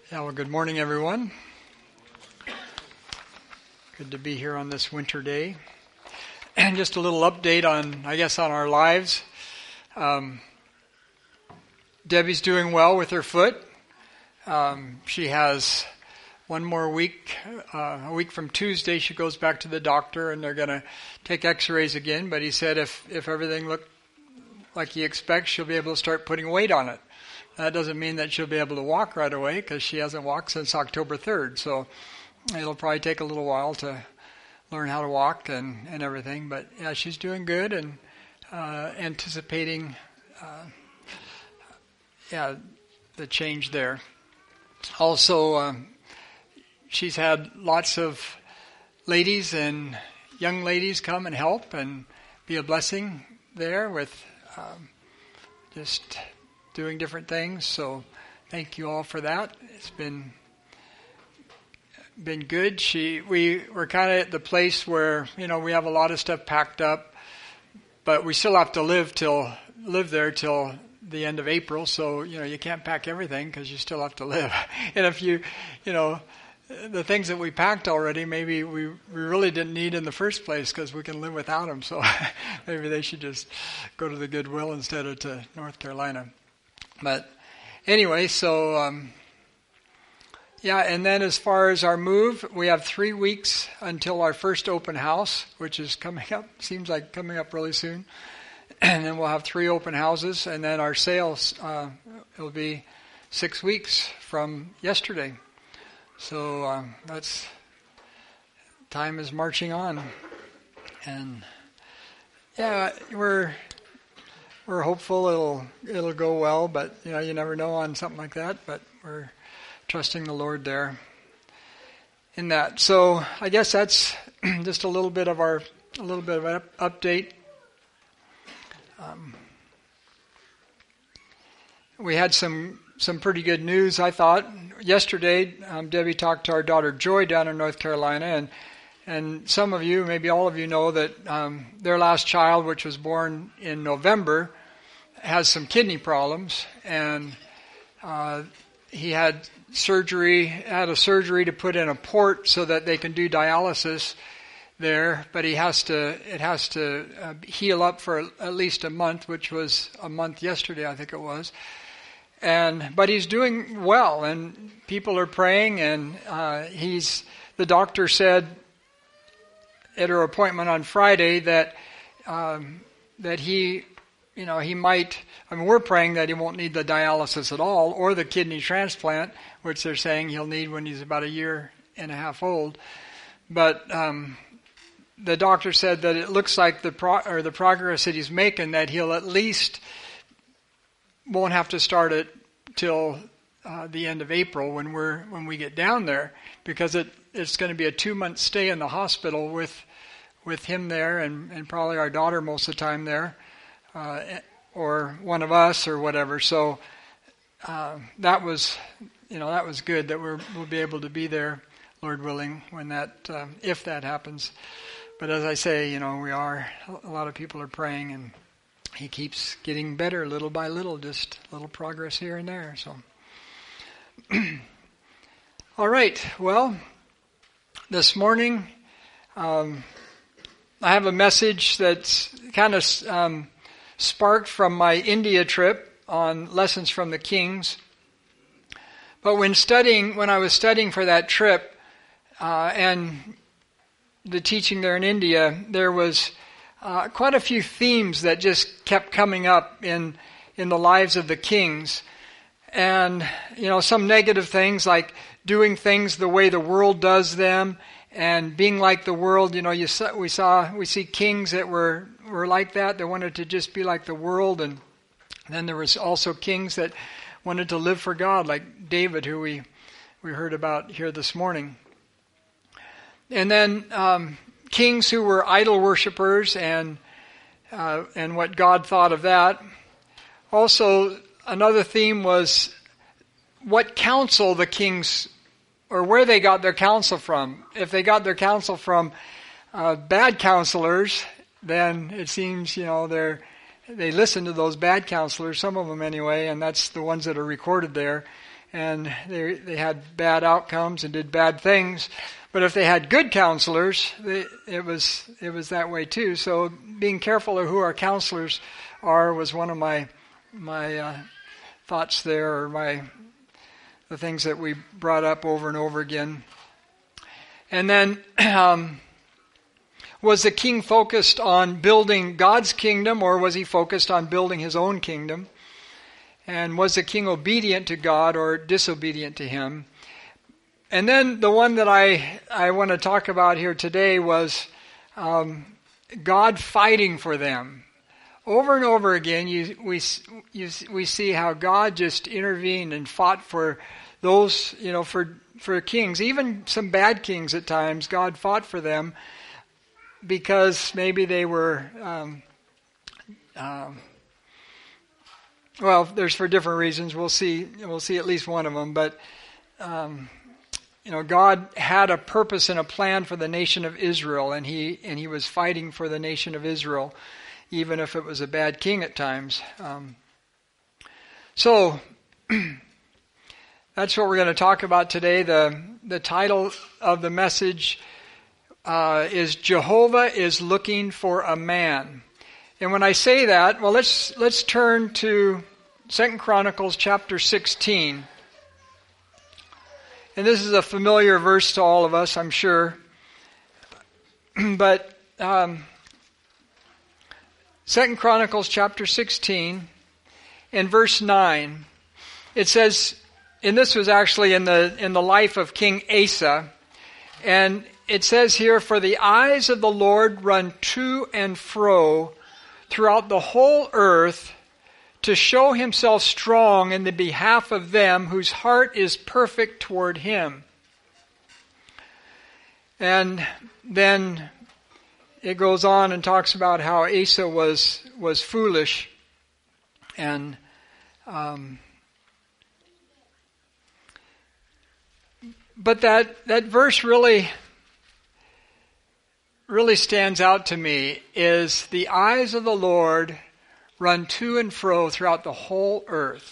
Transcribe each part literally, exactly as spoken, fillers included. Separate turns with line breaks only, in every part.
Yeah, well, good morning, everyone. Good to be here on this winter day. And just a little update on, I guess, on our lives. Um, Debbie's doing well with her foot. Um, she has one more week. Uh, a week from Tuesday, she goes back to the doctor, and they're going to take x-rays again. But he said if, if everything looked like he expects, she'll be able to start putting weight on it. That doesn't mean that she'll be able to walk right away because she hasn't walked since October third. So it'll probably take a little while to learn how to walk and, and everything. But yeah, she's doing good and uh, anticipating uh, yeah, the change there. Also, um, she's had lots of ladies and young ladies come and help and be a blessing there with um, just doing different things. So thank you all for that. It's been been good. She we we're kind of at the place where, you know, we have a lot of stuff packed up, but we still have to live till live there till the end of April. So, you know, you can't pack everything because you still have to live. And if you, you know, the things that we packed already, maybe we, we really didn't need in the first place because we can live without them. So maybe they should just go to the Goodwill instead of to North Carolina. But anyway, so um, yeah, and then as far as our move, we have three weeks until our first open house, which is coming up, seems like coming up really soon. And then we'll have three open houses, and then our sales, uh, it'll be six weeks from yesterday. So um, that's, time is marching on. And yeah, we're... We're hopeful it'll it'll go well, but you know you never know on something like that. But we're trusting the Lord there in that. So I guess that's just a little bit of our a little bit of an up, update. Um, we had some some pretty good news, I thought. Yesterday, um, Debbie talked to our daughter Joy down in North Carolina, and. And some of you, maybe all of you, know that um, their last child, which was born in November, has some kidney problems, and uh, he had surgery, had a surgery to put in a port so that they can do dialysis there. But he has to, it has to uh, heal up for at least a month, which was a month yesterday, I think it was. And but he's doing well, and people are praying, and uh, he's. The doctor said at her appointment on Friday that um, that he, you know, he might, I mean, we're praying that he won't need the dialysis at all or the kidney transplant, which they're saying he'll need when he's about a year and a half old. But um, the doctor said that it looks like the pro- or the progress that he's making, that he'll at least won't have to start it till uh, the end of April when we're when we get down there, because it it's going to be a two month stay in the hospital with. with him there and, and probably our daughter most of the time there, uh, or one of us or whatever. So uh, that was, you know, that was good that we're, we'll be able to be there, Lord willing, when that, uh, if that happens. But as I say, you know, we are, a lot of people are praying, and he keeps getting better little by little, just little progress here and there. So, all right. Well, this morning, um, I have a message that's kind of um, sparked from my India trip on Lessons from the Kings. But when studying, when I was studying for that trip uh, and the teaching there in India, there was uh, quite a few themes that just kept coming up in in the lives of the kings. And, you know, some negative things like doing things the way the world does them, and being like the world. You know, you saw, we saw we see kings that were were like that. They wanted to just be like the world, and then there was also kings that wanted to live for God, like David, who we we heard about here this morning. And then um, kings who were idol worshippers, and uh, and what God thought of that. Also, another theme was what counsel the kings, or where they got their counsel from. If they got their counsel from uh, bad counselors, then it seems, you know, they're they listen to those bad counselors, some of them anyway, and that's the ones that are recorded there. and they they had bad outcomes and did bad things. But if they had good counselors, they, it was it was that way too. So being careful of who our counselors are was one of my my uh, thoughts there, or my the things that we brought up over and over again. And then, um, was the king focused on building God's kingdom, or was he focused on building his own kingdom? And was the king obedient to God or disobedient to him? And then the one that I, I want to talk about here today was um, God fighting for them. Over and over again, you, we you, we see how God just intervened and fought for those, you know, for for kings, even some bad kings at times. God fought for them because maybe they were, um, um, well, there's for different reasons. We'll see. We'll see at least one of them, but. Um, You know, God had a purpose and a plan for the nation of Israel, and he and he was fighting for the nation of Israel, even if it was a bad king at times. Um, so that's what we're going to talk about today. The the title of the message uh, is Jehovah is Looking for a Man. And when I say that, well, let's let's turn to Second Chronicles chapter sixteen. And this is a familiar verse to all of us, I'm sure. But um, Second Chronicles chapter sixteen, in verse nine, it says, and this was actually in the in the life of King Asa, and it says here, "For the eyes of the Lord run to and fro throughout the whole earth, to show himself strong in the behalf of them whose heart is perfect toward him." And then it goes on and talks about how Asa was was foolish, and um, but that that verse really really stands out to me. Is the eyes of the Lord run to and fro throughout the whole earth.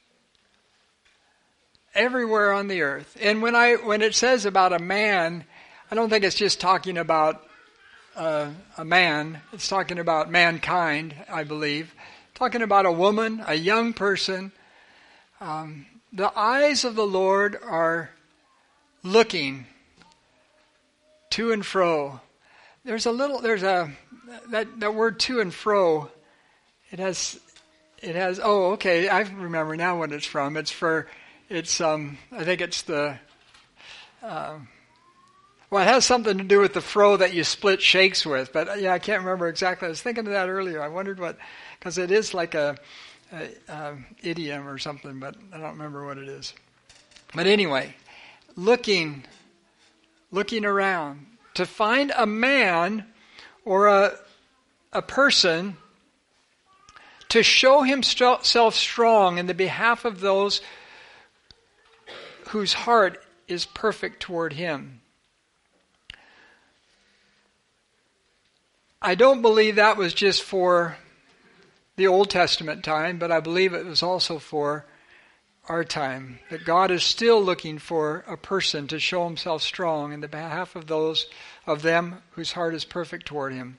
Everywhere on the earth. And when I when it says about a man, I don't think it's just talking about uh, a man. It's talking about mankind, I believe. Talking about a woman, a young person. Um, the eyes of the Lord are looking to and fro. There's a little, there's a, that, that word to and fro, It has, it has. Oh, okay. I remember now what it's from. It's for, it's. Um, I think it's the. Uh, well, it has something to do with the fro that you split shakes with. But yeah, I can't remember exactly. I was thinking of that earlier. I wondered what, because it is like a, a, a idiom or something, but I don't remember what it is. But anyway, looking, looking around to find a man or a, a person to show himself strong in the behalf of those whose heart is perfect toward him. I don't believe that was just for the Old Testament time, but I believe it was also for our time. That God is still looking for a person to show himself strong in the behalf of those of them whose heart is perfect toward him.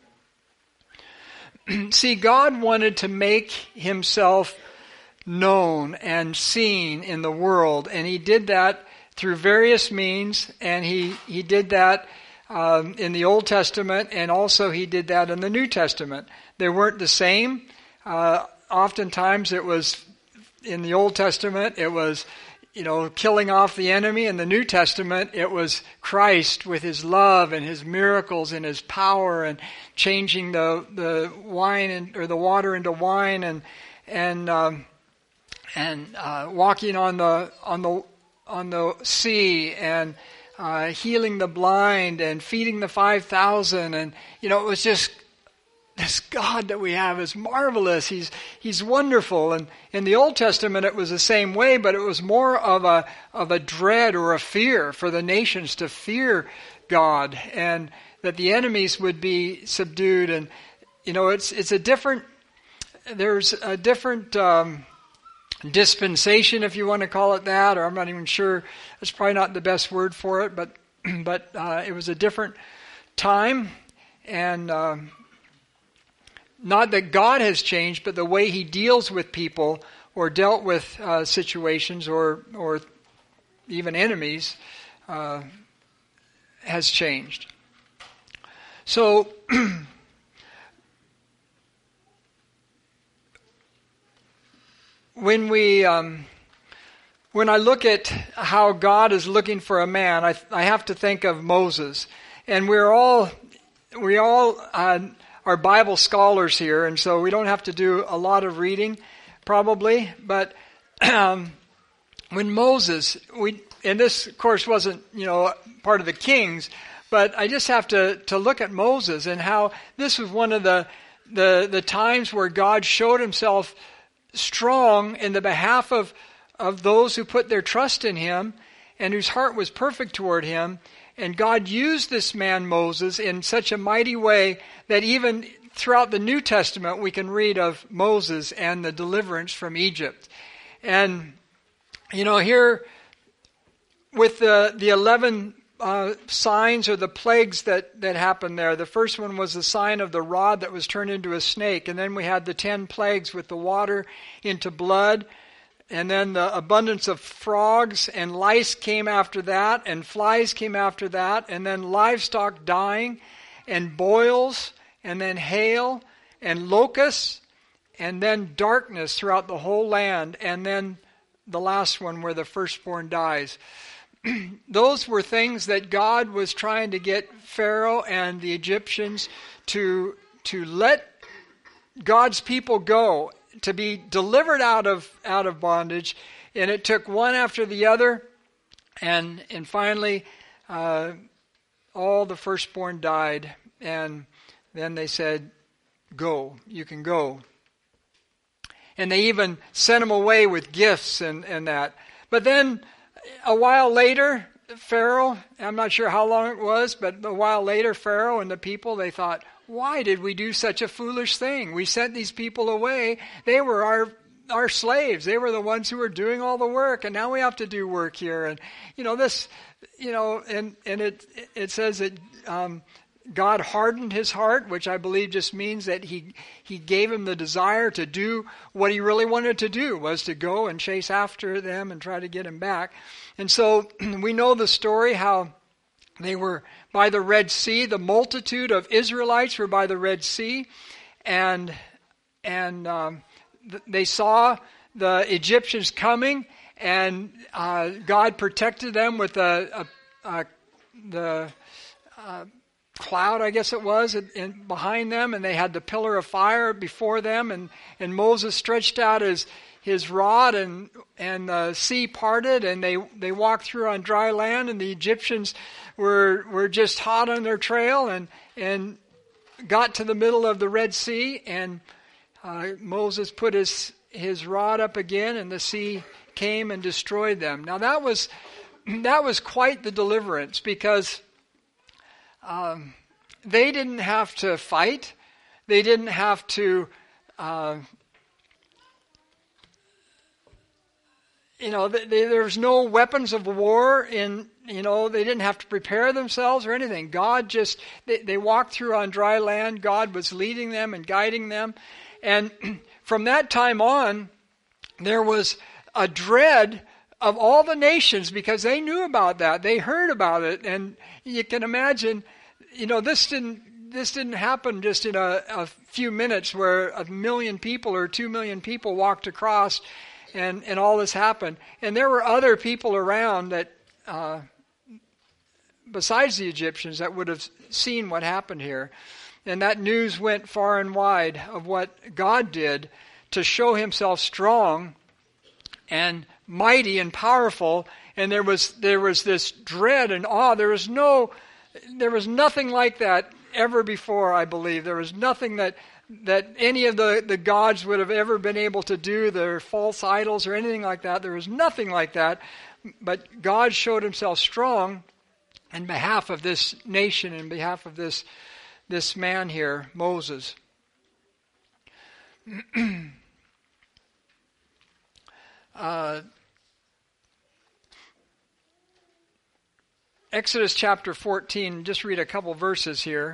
See, God wanted to make himself known and seen in the world, and he did that through various means, and he, he did that um, in the Old Testament, and also he did that in the New Testament. They weren't the same. Uh, oftentimes it was, in the Old Testament, it was, you know, killing off the enemy. In the New Testament, it was Christ with his love and his miracles and his power, and changing the the wine and, or the water into wine, and and um, and uh, walking on the on the on the sea, and uh, healing the blind, and feeding the five thousand, and you know, it was just. This God that we have is marvelous. He's He's wonderful. And in the Old Testament, it was the same way, but it was more of a of a dread or a fear for the nations to fear God, and that the enemies would be subdued. And you know, it's it's a different. There's a different um, dispensation, if you want to call it that, or I'm not even sure. That's probably not the best word for it, but but uh, it was a different time, and uh, not that God has changed, but the way He deals with people or dealt with uh, situations or or even enemies uh, has changed. So when we um, when I look at how God is looking for a man, I, I have to think of Moses, and we're all we all uh, are Bible scholars here, and so we don't have to do a lot of reading, probably. But um, when Moses, we and this of course wasn't you know part of the Kings, but I just have to to look at Moses and how this was one of the the the times where God showed Himself strong in the behalf of, of those who put their trust in Him and whose heart was perfect toward Him. And God used this man Moses in such a mighty way that even throughout the New Testament we can read of Moses and the deliverance from Egypt. And, you know, here with the, the eleven uh, signs or the plagues that, that happened there, the first one was the sign of the rod that was turned into a snake. And then we had the ten plagues with the water into blood. And then the abundance of frogs and lice came after that, and flies came after that, and then livestock dying, and boils, and then hail, and locusts, and then darkness throughout the whole land, and then the last one where the firstborn dies. Those were things that God was trying to get Pharaoh and the Egyptians to to let God's people go, to be delivered out of out of bondage, and it took one after the other, and and finally uh, all the firstborn died, and then they said, "Go, you can go." And they even sent them away with gifts and, and that. But then a while later, Pharaoh, I'm not sure how long it was, but a while later, Pharaoh and the people, they thought, why did we do such a foolish thing? We sent these people away. They were our our slaves. They were the ones who were doing all the work, and now we have to do work here. And you know this, you know, and and it it says that um, God hardened his heart, which I believe just means that he he gave him the desire to do what he really wanted to do, was to go and chase after them and try to get him back. And so we know the story how they were by the Red Sea. The multitude of Israelites were by the Red Sea, and and um, th- they saw the Egyptians coming, and uh, God protected them with a, a, a the uh, cloud, I guess it was, in, in, behind them, and they had the pillar of fire before them, and, and Moses stretched out his his rod, and and the sea parted, and they they walked through on dry land, and the Egyptians were were just hot on their trail, and and got to the middle of the Red Sea, and uh, Moses put his his rod up again, and the sea came and destroyed them. Now that was that was quite the deliverance, because um, they didn't have to fight, they didn't have to. Uh, You know, they, they, there was no weapons of war in, you know, they didn't have to prepare themselves or anything. God just, they, they walked through on dry land. God was leading them and guiding them. And from that time on, there was a dread of all the nations, because they knew about that. They heard about it. And you can imagine, you know, this didn't, this didn't happen just in a, a few minutes where a million people or two million people walked across And, and all this happened. And there were other people around that, uh, besides the Egyptians, that would have seen what happened here. And that news went far and wide of what God did to show himself strong and mighty and powerful. And there was there was this dread and awe. There was no, there was nothing like that ever before, I believe. There was nothing that that any of the, the gods would have ever been able to do, their false idols or anything like that. There was nothing like that. But God showed himself strong in behalf of this nation, in behalf of this, this man here, Moses. uh, Exodus chapter fourteen, just read a couple verses here.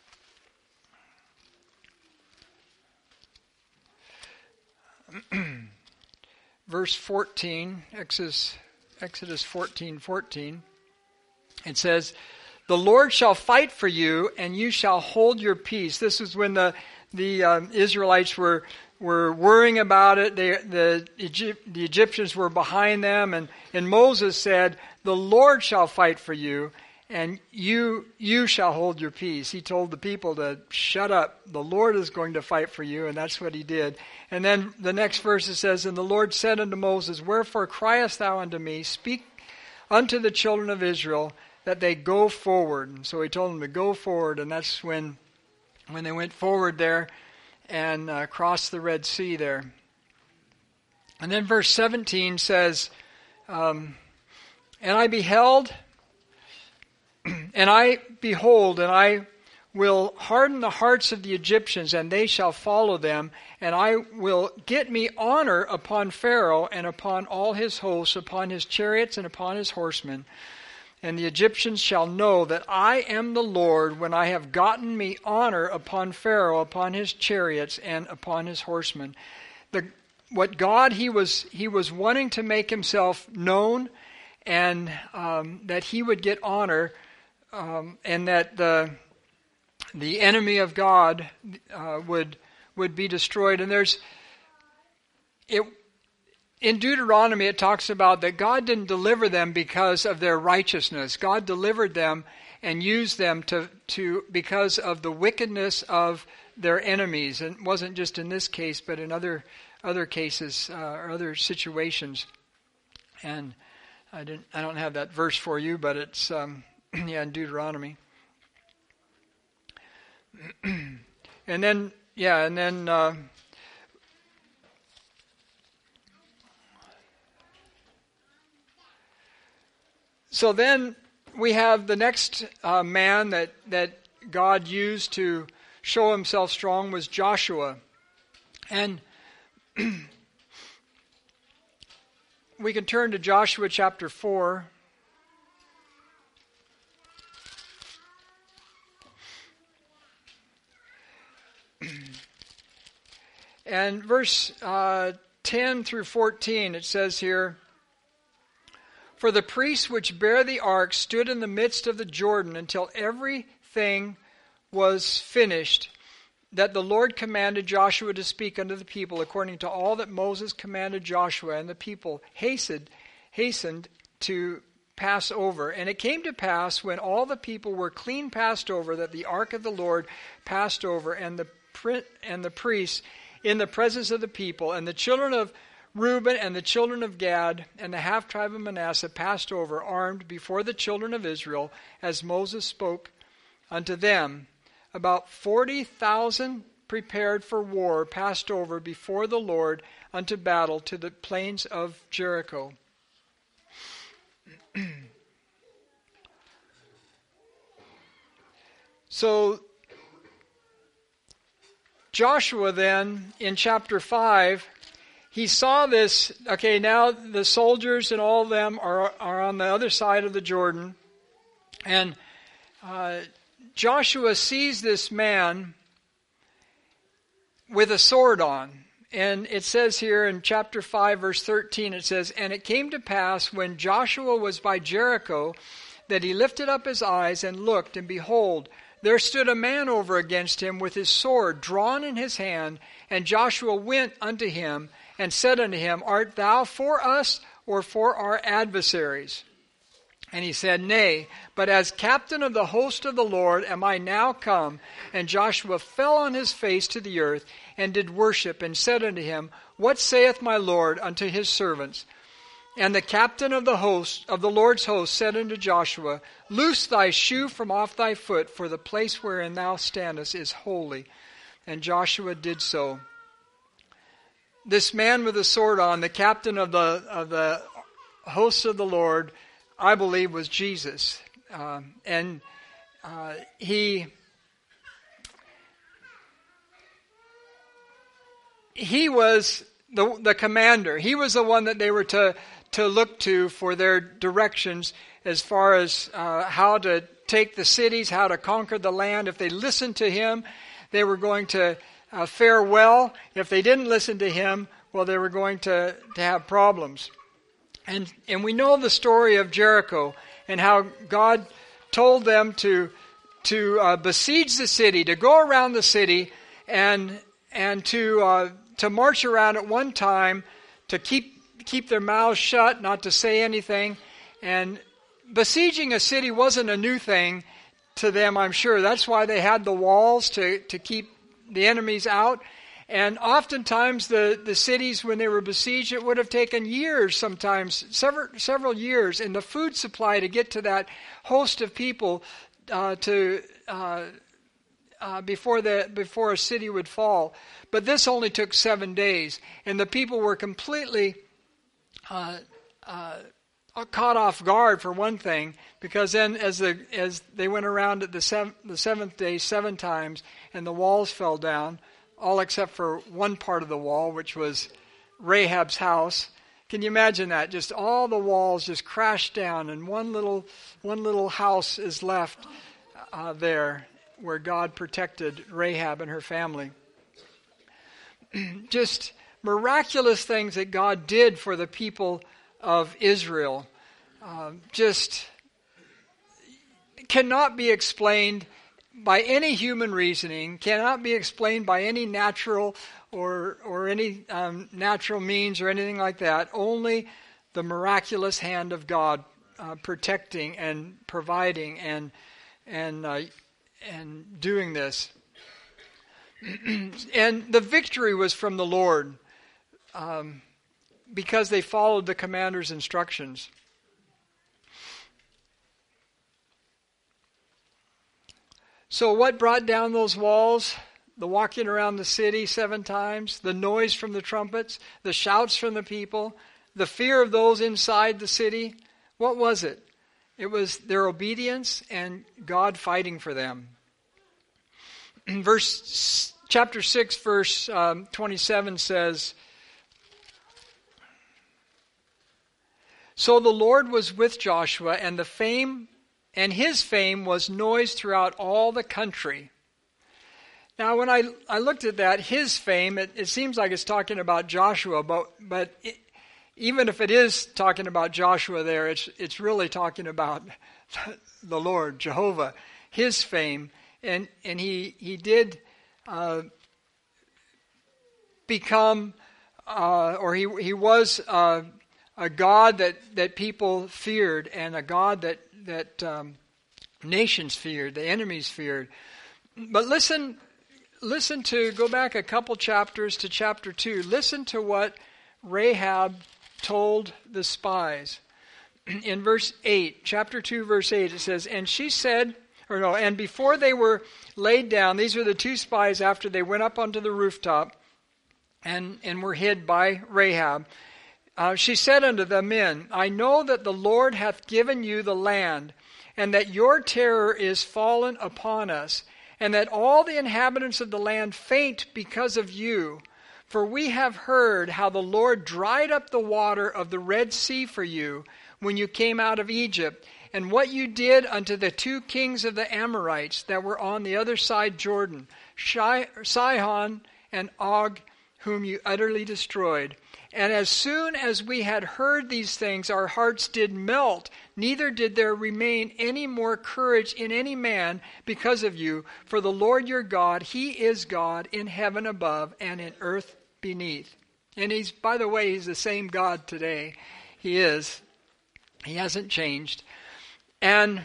Verse fourteen, Exodus, Exodus fourteen, fourteen. It says, "The Lord shall fight for you, and you shall hold your peace." This is when the the um, Israelites were were worrying about it. They, the Egypt, the Egyptians were behind them, and and Moses said, "The Lord shall fight for you, and you you shall hold your peace." He told the people to shut up. The Lord is going to fight for you, and that's what he did. And then the next verse it says, "And the Lord said unto Moses, Wherefore criest thou unto me? Speak unto the children of Israel, that they go forward." And so he told them to go forward, and that's when when they went forward there and uh, crossed the Red Sea there. And then verse seventeen says, um, "And I beheld, and I behold, and I will harden the hearts of the Egyptians, and they shall follow them, and I will get me honor upon Pharaoh and upon all his hosts, upon his chariots and upon his horsemen. And the Egyptians shall know that I am the Lord when I have gotten me honor upon Pharaoh, upon his chariots, and upon his horsemen." The, what God, he was he was wanting to make himself known, and um, that he would get honor, um, and that the the enemy of God uh, would would be destroyed. And there's it. In Deuteronomy, it talks about that God didn't deliver them because of their righteousness. God delivered them and used them to, to because of the wickedness of their enemies. And it wasn't just in this case, but in other other cases uh, or other situations. And I didn't. I don't have that verse for you, but it's um, yeah in Deuteronomy. And then yeah, and then. Uh, So then we have the next uh, man that, that God used to show himself strong was Joshua. And we can turn to Joshua chapter four. And verse uh, ten through fourteen, it says here, "For the priests which bear the ark stood in the midst of the Jordan until everything was finished, that the Lord commanded Joshua to speak unto the people according to all that Moses commanded Joshua, and the people hastened, hastened to pass over. And it came to pass, when all the people were clean passed over, that the ark of the Lord passed over, and the and the priests in the presence of the people, and the children of Reuben and the children of Gad and the half-tribe of Manasseh passed over, armed before the children of Israel, as Moses spoke unto them. About forty thousand prepared for war passed over before the Lord unto battle to the plains of Jericho." So Joshua then, in chapter five, he saw this. Okay, now the soldiers and all of them are, are on the other side of the Jordan. And uh, Joshua sees this man with a sword on. And it says here in chapter five, verse thirteen, it says, "And it came to pass, when Joshua was by Jericho, that he lifted up his eyes and looked, and behold, there stood a man over against him with his sword drawn in his hand. And Joshua went unto him, and said unto him, Art thou for us, or for our adversaries? And he said, Nay, but as captain of the host of the Lord am I now come. And Joshua fell on his face to the earth, and did worship, and said unto him, What saith my Lord unto his servants? And the captain of the host of the Lord's host said unto Joshua, Loose thy shoe from off thy foot, for the place wherein thou standest is holy. And Joshua did so." This man with the sword on, the captain of the of the hosts of the Lord, I believe was Jesus. Uh, and uh, he he was the the commander. He was the one that they were to to look to for their directions as far as uh, how to take the cities, how to conquer the land. If they listened to him, they were going to uh, fare well. If they didn't listen to him, well, they were going to, to have problems. And and we know the story of Jericho and how God told them to to uh, besiege the city, to go around the city, and and to uh, to march around at one time, to keep keep their mouths shut, not to say anything. And besieging a city wasn't a new thing to them, I'm sure. That's why they had the walls to, to keep the enemies out. And oftentimes the, the cities, when they were besieged, it would have taken years sometimes, several several years, in the food supply to get to that host of people uh, to uh, uh, before the before a city would fall. But this only took seven days, and the people were completely uh, uh, caught off guard, for one thing, because then as the as they went around at the seventh, the seventh day seven times, and the walls fell down, all except for one part of the wall, which was Rahab's house. Can you imagine that? Just all the walls just crashed down, and one little one little house is left uh, there, where God protected Rahab and her family. Just miraculous things that God did for the people of Israel. Uh, just cannot be explained by any human reasoning, cannot be explained by any natural or or any um, natural means or anything like that. Only the miraculous hand of God uh, protecting and providing and and uh, and doing this. And the victory was from the Lord um, because they followed the commander's instructions. So what brought down those walls? The walking around the city seven times, the noise from the trumpets, the shouts from the people, the fear of those inside the city. What was it? It was their obedience and God fighting for them. Verse chapter six, verse um, twenty-seven says, "So the Lord was with Joshua, and the fame and his fame was noised throughout all the country." Now, when I I looked at that, his fame, it, it seems like it's talking about Joshua, but but it, even if it is talking about Joshua there, it's it's really talking about the Lord, Jehovah, his fame, and and he he did uh, become, uh, or he he was uh, a God that that people feared, and a God that that um, nations feared, the enemies feared. But listen. Listen to, go back a couple chapters to chapter two. Listen to what Rahab told the spies. In verse eight, chapter two, verse eight, it says, "And she said," or no, "and before they were laid down," these are the two spies after they went up onto the rooftop and, and were hid by Rahab. Uh, "she said unto the men, I know that the Lord hath given you the land, and that your terror is fallen upon us, and that all the inhabitants of the land faint because of you. For we have heard how the Lord dried up the water of the Red Sea for you when you came out of Egypt, and what you did unto the two kings of the Amorites that were on the other side Jordan, Sihon and Og, whom you utterly destroyed. And as soon as we had heard these things, our hearts did melt, neither did there remain any more courage in any man because of you. For the Lord your God, he is God in heaven above and in earth beneath." And he's, by the way, he's the same God today. He is. He hasn't changed. And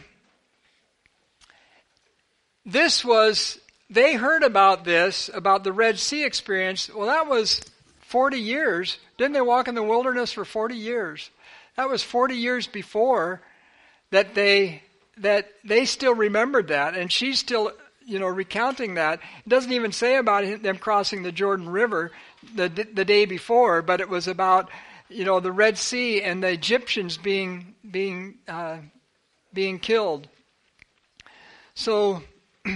this was, they heard about this, about the Red Sea experience. Well, that was forty years. Didn't they walk in the wilderness for forty years? That was forty years before that they that they still remembered that, and she's still, you know, recounting that. It doesn't even say about them crossing the Jordan River the the day before, but it was about, you know, the Red Sea and the Egyptians being being uh, being killed. So,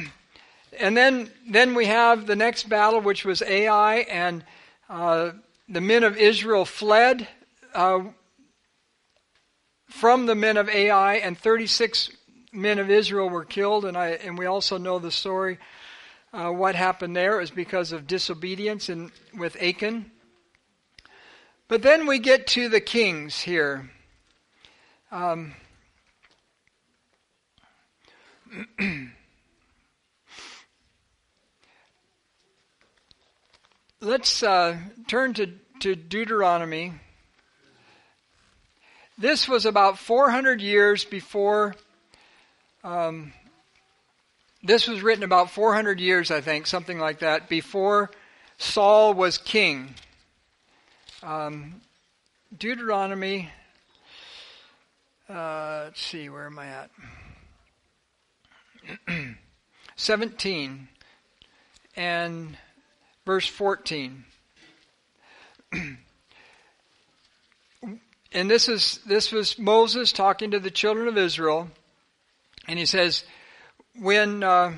and then then we have the next battle, which was Ai, and Uh, the men of Israel fled uh, from the men of Ai, and thirty-six men of Israel were killed. And I and we also know the story. Uh, what happened there is because of disobedience in, with Achan. But then we get to the kings here. Um, let's uh, turn to, to Deuteronomy. This was about four hundred years before... Um, This was written about four hundred years, I think, something like that, before Saul was king. Um, Deuteronomy, uh, let's see, where am I at? seventeen and verse fourteen. And this is this was Moses talking to the children of Israel, and he says, When uh,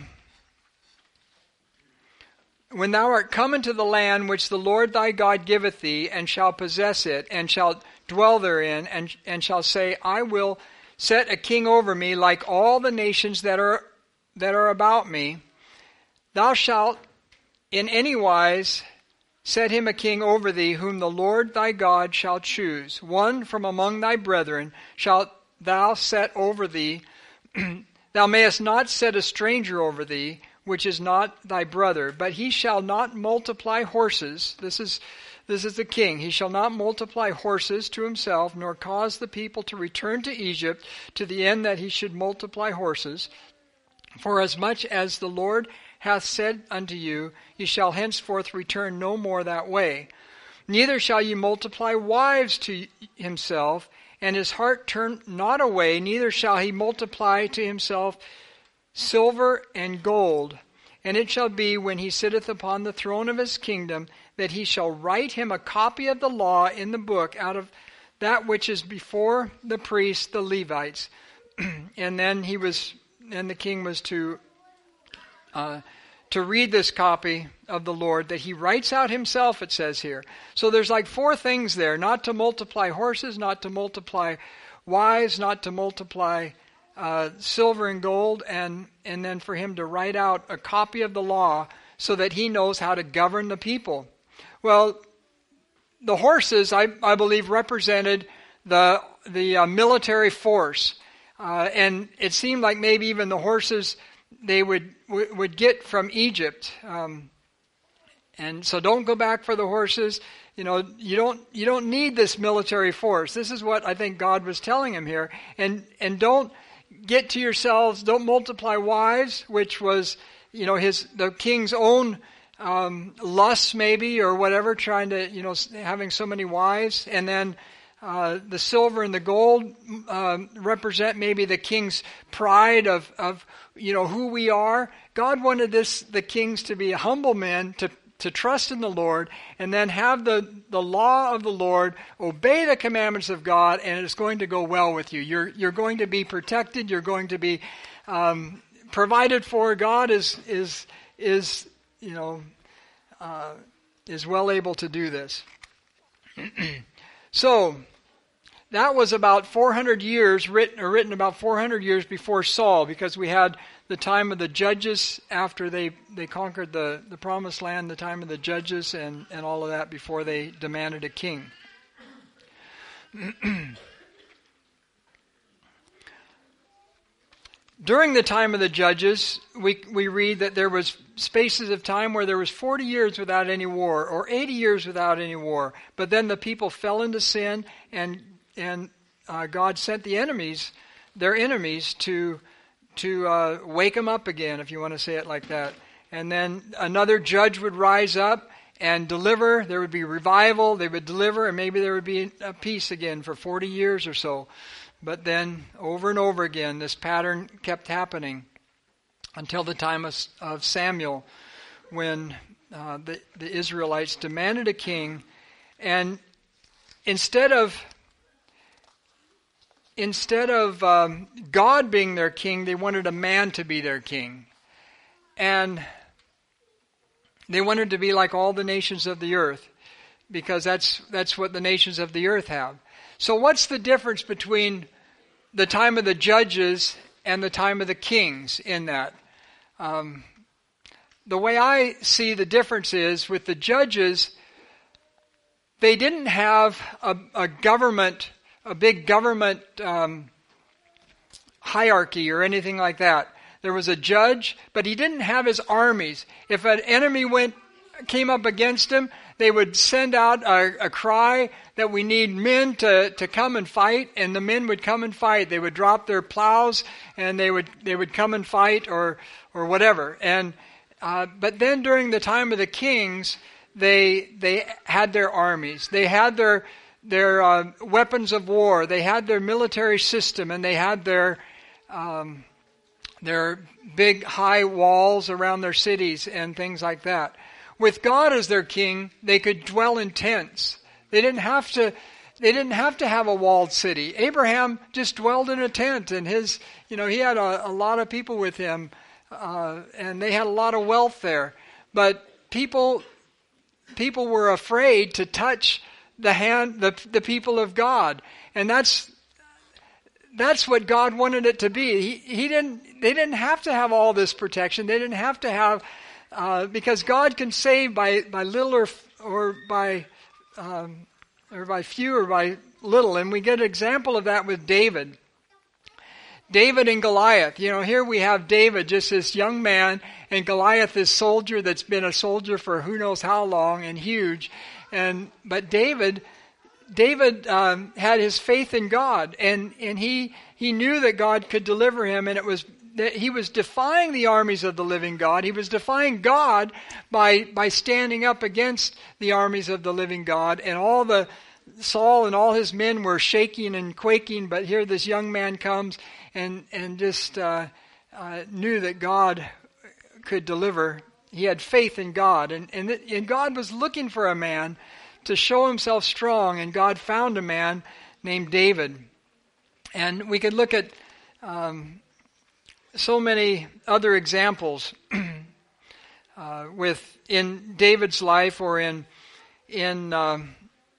when thou art come into the land which the Lord thy God giveth thee, and shall possess it, and shall dwell therein, and and shall say, I will set a king over me like all the nations that are that are about me, thou shalt in any wise set him a king over thee, whom the Lord thy God shall choose. One from among thy brethren shalt thou set over thee. Thou mayest not set a stranger over thee, which is not thy brother, but he shall not multiply horses. This is this is the king. He shall not multiply horses to himself, nor cause the people to return to Egypt, to the end that he should multiply horses. For as much as the Lord hath said unto you, ye shall henceforth return no more that way. Neither shall ye multiply wives to himself, and his heart turn not away, neither shall he multiply to himself silver and gold. And it shall be, when he sitteth upon the throne of his kingdom, that he shall write him a copy of the law in the book, out of that which is before the priests, the Levites. And then he was, and the king was to uh, to read this copy of the Lord that he writes out himself, it says here. So there's like four things there: not to multiply horses, not to multiply wives, not to multiply uh, silver and gold, and and then for him to write out a copy of the law so that he knows how to govern the people. Well, the horses, I, I believe, represented the the uh, military force, uh, and it seemed like maybe even the horses they would would get from Egypt. Um, and so don't go back for the horses. You know, you don't you don't need this military force. This is what I think God was telling him here. And and don't get to yourselves, don't multiply wives, which was, you know, his the king's own um, lusts maybe, or whatever, trying to, you know, having so many wives. And then uh, the silver and the gold um, represent maybe the king's pride of, of, you know, who we are. God wanted this the kings to be humble men, to to trust in the Lord, and then have the, the law of the Lord, obey the commandments of God, and it's going to go well with you. You're you're going to be protected. You're going to be um, provided for. God is is is you know uh, is well able to do this. So that was about four hundred years written, or written about four hundred years before Saul, because we had the time of the judges after they, they conquered the, the promised land, the time of the judges and, and all of that before they demanded a king. During the time of the judges, we we read that there was spaces of time where there was forty years without any war, or eighty years without any war. But then the people fell into sin, and and uh, God sent the enemies, their enemies, to to uh, wake them up again, if you want to say it like that. And then another judge would rise up and deliver. There would be revival. They would deliver, and maybe there would be a peace again for forty years or so. But then over and over again, this pattern kept happening until the time of, of Samuel, when uh, the, the Israelites demanded a king. And instead of Instead of um, God being their king, they wanted a man to be their king. And they wanted to be like all the nations of the earth. because that's that's what the nations of the earth have. So what's the difference between the time of the judges and the time of the kings in that? Um, the way I see the difference is with the judges, they didn't have a, a government, a big government um, hierarchy or anything like that. There was a judge, but he didn't have his armies. If an enemy went came up against him, they would send out a, a cry that we need men to, to come and fight, and the men would come and fight. They would drop their plows and they would they would come and fight or or whatever. And uh, but then during the time of the kings, they they had their armies. They had their their uh, weapons of war. They had their military system, and they had their um, their big high walls around their cities and things like that. With God as their king, they could dwell in tents. They didn't have to. They didn't have to have a walled city. Abraham just dwelled in a tent, and his, you know, he had a, a lot of people with him, uh, and they had a lot of wealth there. But people, people were afraid to touch the hand, the the people of God, and that's that's what God wanted it to be. He he didn't. They didn't have to have all this protection. They didn't have to have. Uh, because God can save by, by little or or by um, or by few or by little, and we get an example of that with David. David and Goliath. You know, here we have David, just this young man, and Goliath, this soldier that's been a soldier for who knows how long and huge. And but David, David um, had his faith in God, and and he he knew that God could deliver him, and it was. That he was defying the armies of the living God. He was defying God by by standing up against the armies of the living God. And all the Saul and all his men were shaking and quaking. But here this young man comes and and just uh, uh, knew that God could deliver. He had faith in God, and and, and God was looking for a man to show himself strong. And God found a man named David. And we could look at. Um, So many other examples uh, with in David's life or in in um,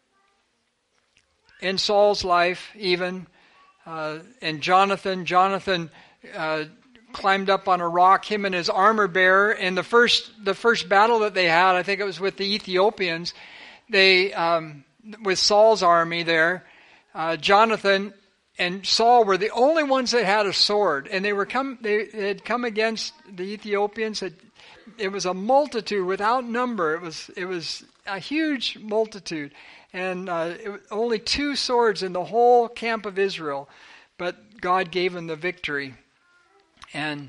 in Saul's life even, uh, and Jonathan. Jonathan uh, climbed up on a rock. Him and his armor bearer. In the first the first battle that they had, I think it was with the Ethiopians. They um, with Saul's army there. Uh, Jonathan. And Saul were the only ones that had a sword, and they were come. They had come against the Ethiopians. It was a multitude without number. It was it was a huge multitude, and uh, it was only two swords in the whole camp of Israel. But God gave them the victory, and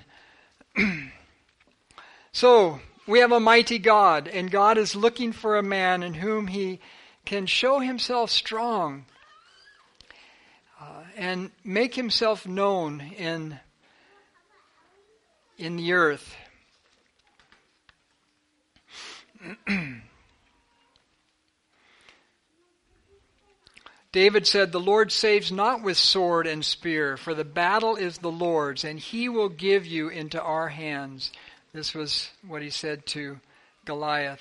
so we have a mighty God, and God is looking for a man in whom He can show Himself strong. Uh, and make himself known in in the earth. David said, "The Lord saves not with sword and spear, for the battle is the Lord's, and He will give you into our hands." This was what he said to Goliath.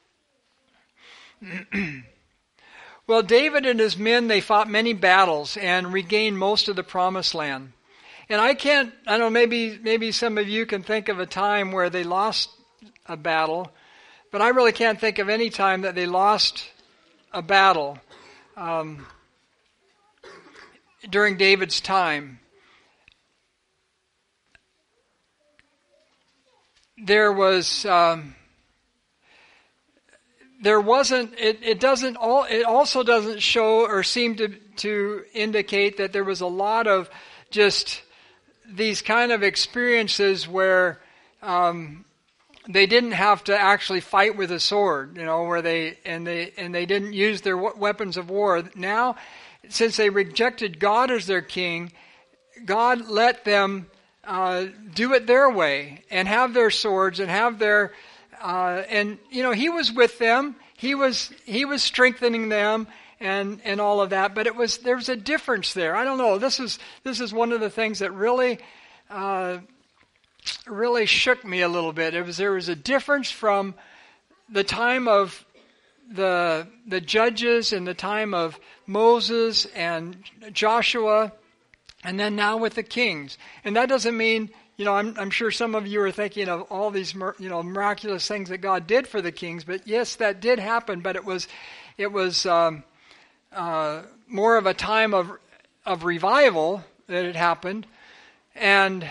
Well, David and his men, they fought many battles and regained most of the promised land. And I can't, I don't know, maybe maybe some of you can think of a time where they lost a battle, but I really can't think of any time that they lost a battle um, during David's time. There was... Um, There wasn't. It, it doesn't. All. It also doesn't show or seem to to indicate that there was a lot of just these kind of experiences where um, they didn't have to actually fight with a sword. You know, where they and they and they didn't use their weapons of war. Now, since they rejected God as their king, God let them uh, do it their way and have their swords and have their. Uh, and you know, He was with them. He was he was strengthening them and, and all of that. But it was there was a difference there. I don't know. This is this is one of the things that really uh, really shook me a little bit. It was there was a difference from the time of the the judges in the time of Moses and Joshua, and then now with the kings. And that doesn't mean, you know, I'm, I'm sure some of you are thinking of all these, you know, miraculous things that God did for the kings. But yes, that did happen. But it was, it was um, uh, more of a time of of revival that had happened, and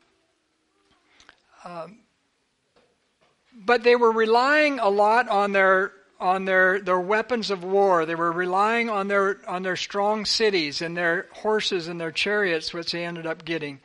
um, but they were relying a lot on their on their, their weapons of war. They were relying on their on their strong cities and their horses and their chariots, which they ended up getting.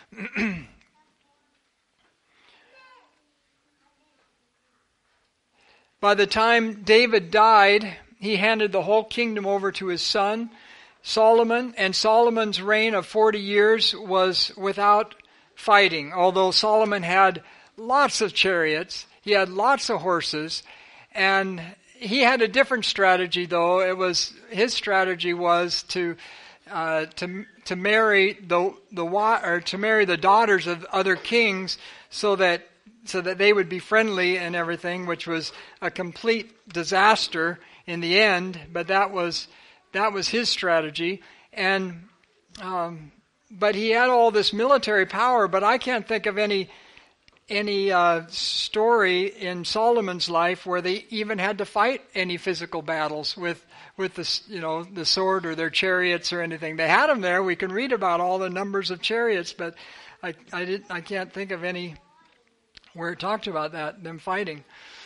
By the time David died, he handed the whole kingdom over to his son, Solomon, and Solomon's reign of forty years was without fighting. Although Solomon had lots of chariots, he had lots of horses, and he had a different strategy, though. It was his strategy was to uh, to to marry the the or to marry the daughters of other kings, so that so that they would be friendly and everything, which was a complete disaster in the end. But that was that was his strategy, and um, but he had all this military power. But I can't think of any. any uh, story in Solomon's life where they even had to fight any physical battles with with the you know the sword or their chariots or anything. They had them there. We can read about all the numbers of chariots, but I I did I can't think of any where it talked about that, them fighting.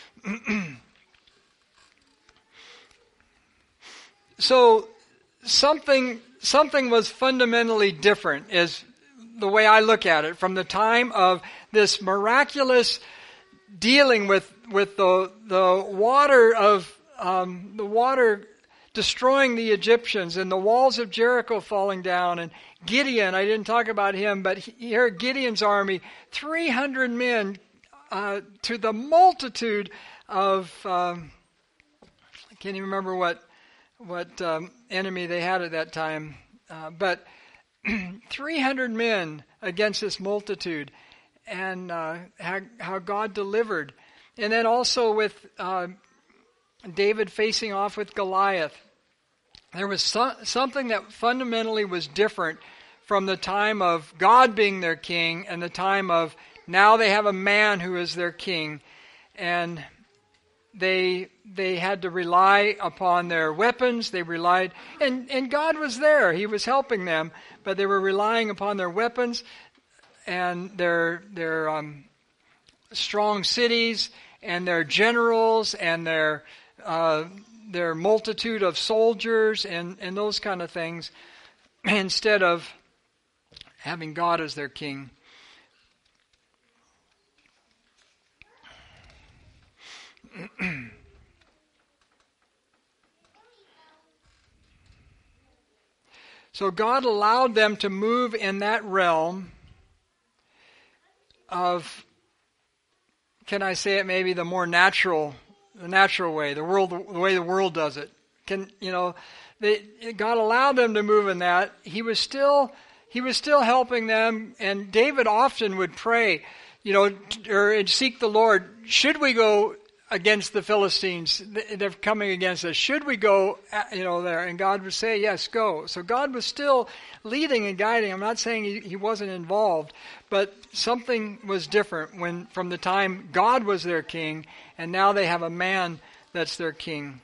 So something something was fundamentally different, is the way I look at it, from the time of this miraculous dealing with with the the water of um, the water destroying the Egyptians and the walls of Jericho falling down, and Gideon. I didn't talk about him, but here Gideon's army, three hundred men, uh, to the multitude of um, I can't even remember what what um, enemy they had at that time, uh, but three hundred men against this multitude, and uh, how, how God delivered. And then also with uh, David facing off with Goliath. There was so, something that fundamentally was different from the time of God being their king and the time of now they have a man who is their king. And They they had to rely upon their weapons. They relied, and, and God was there. He was helping them, but they were relying upon their weapons and their their um, strong cities and their generals and their uh, their multitude of soldiers and, and those kind of things, instead of having God as their king. So God allowed them to move in that realm of, can I say it maybe the more natural, the natural way, the world, the way the world does it. Can you know? They, God allowed them to move in that. He was still, he was still helping them, and David often would pray, you know, or seek the Lord. Should we go against the Philistines? They're coming against us. Should we go, you know, there? And God would say, yes, go. So God was still leading and guiding. I'm not saying he, he wasn't involved, but something was different when, from the time God was their king, and now they have a man that's their king.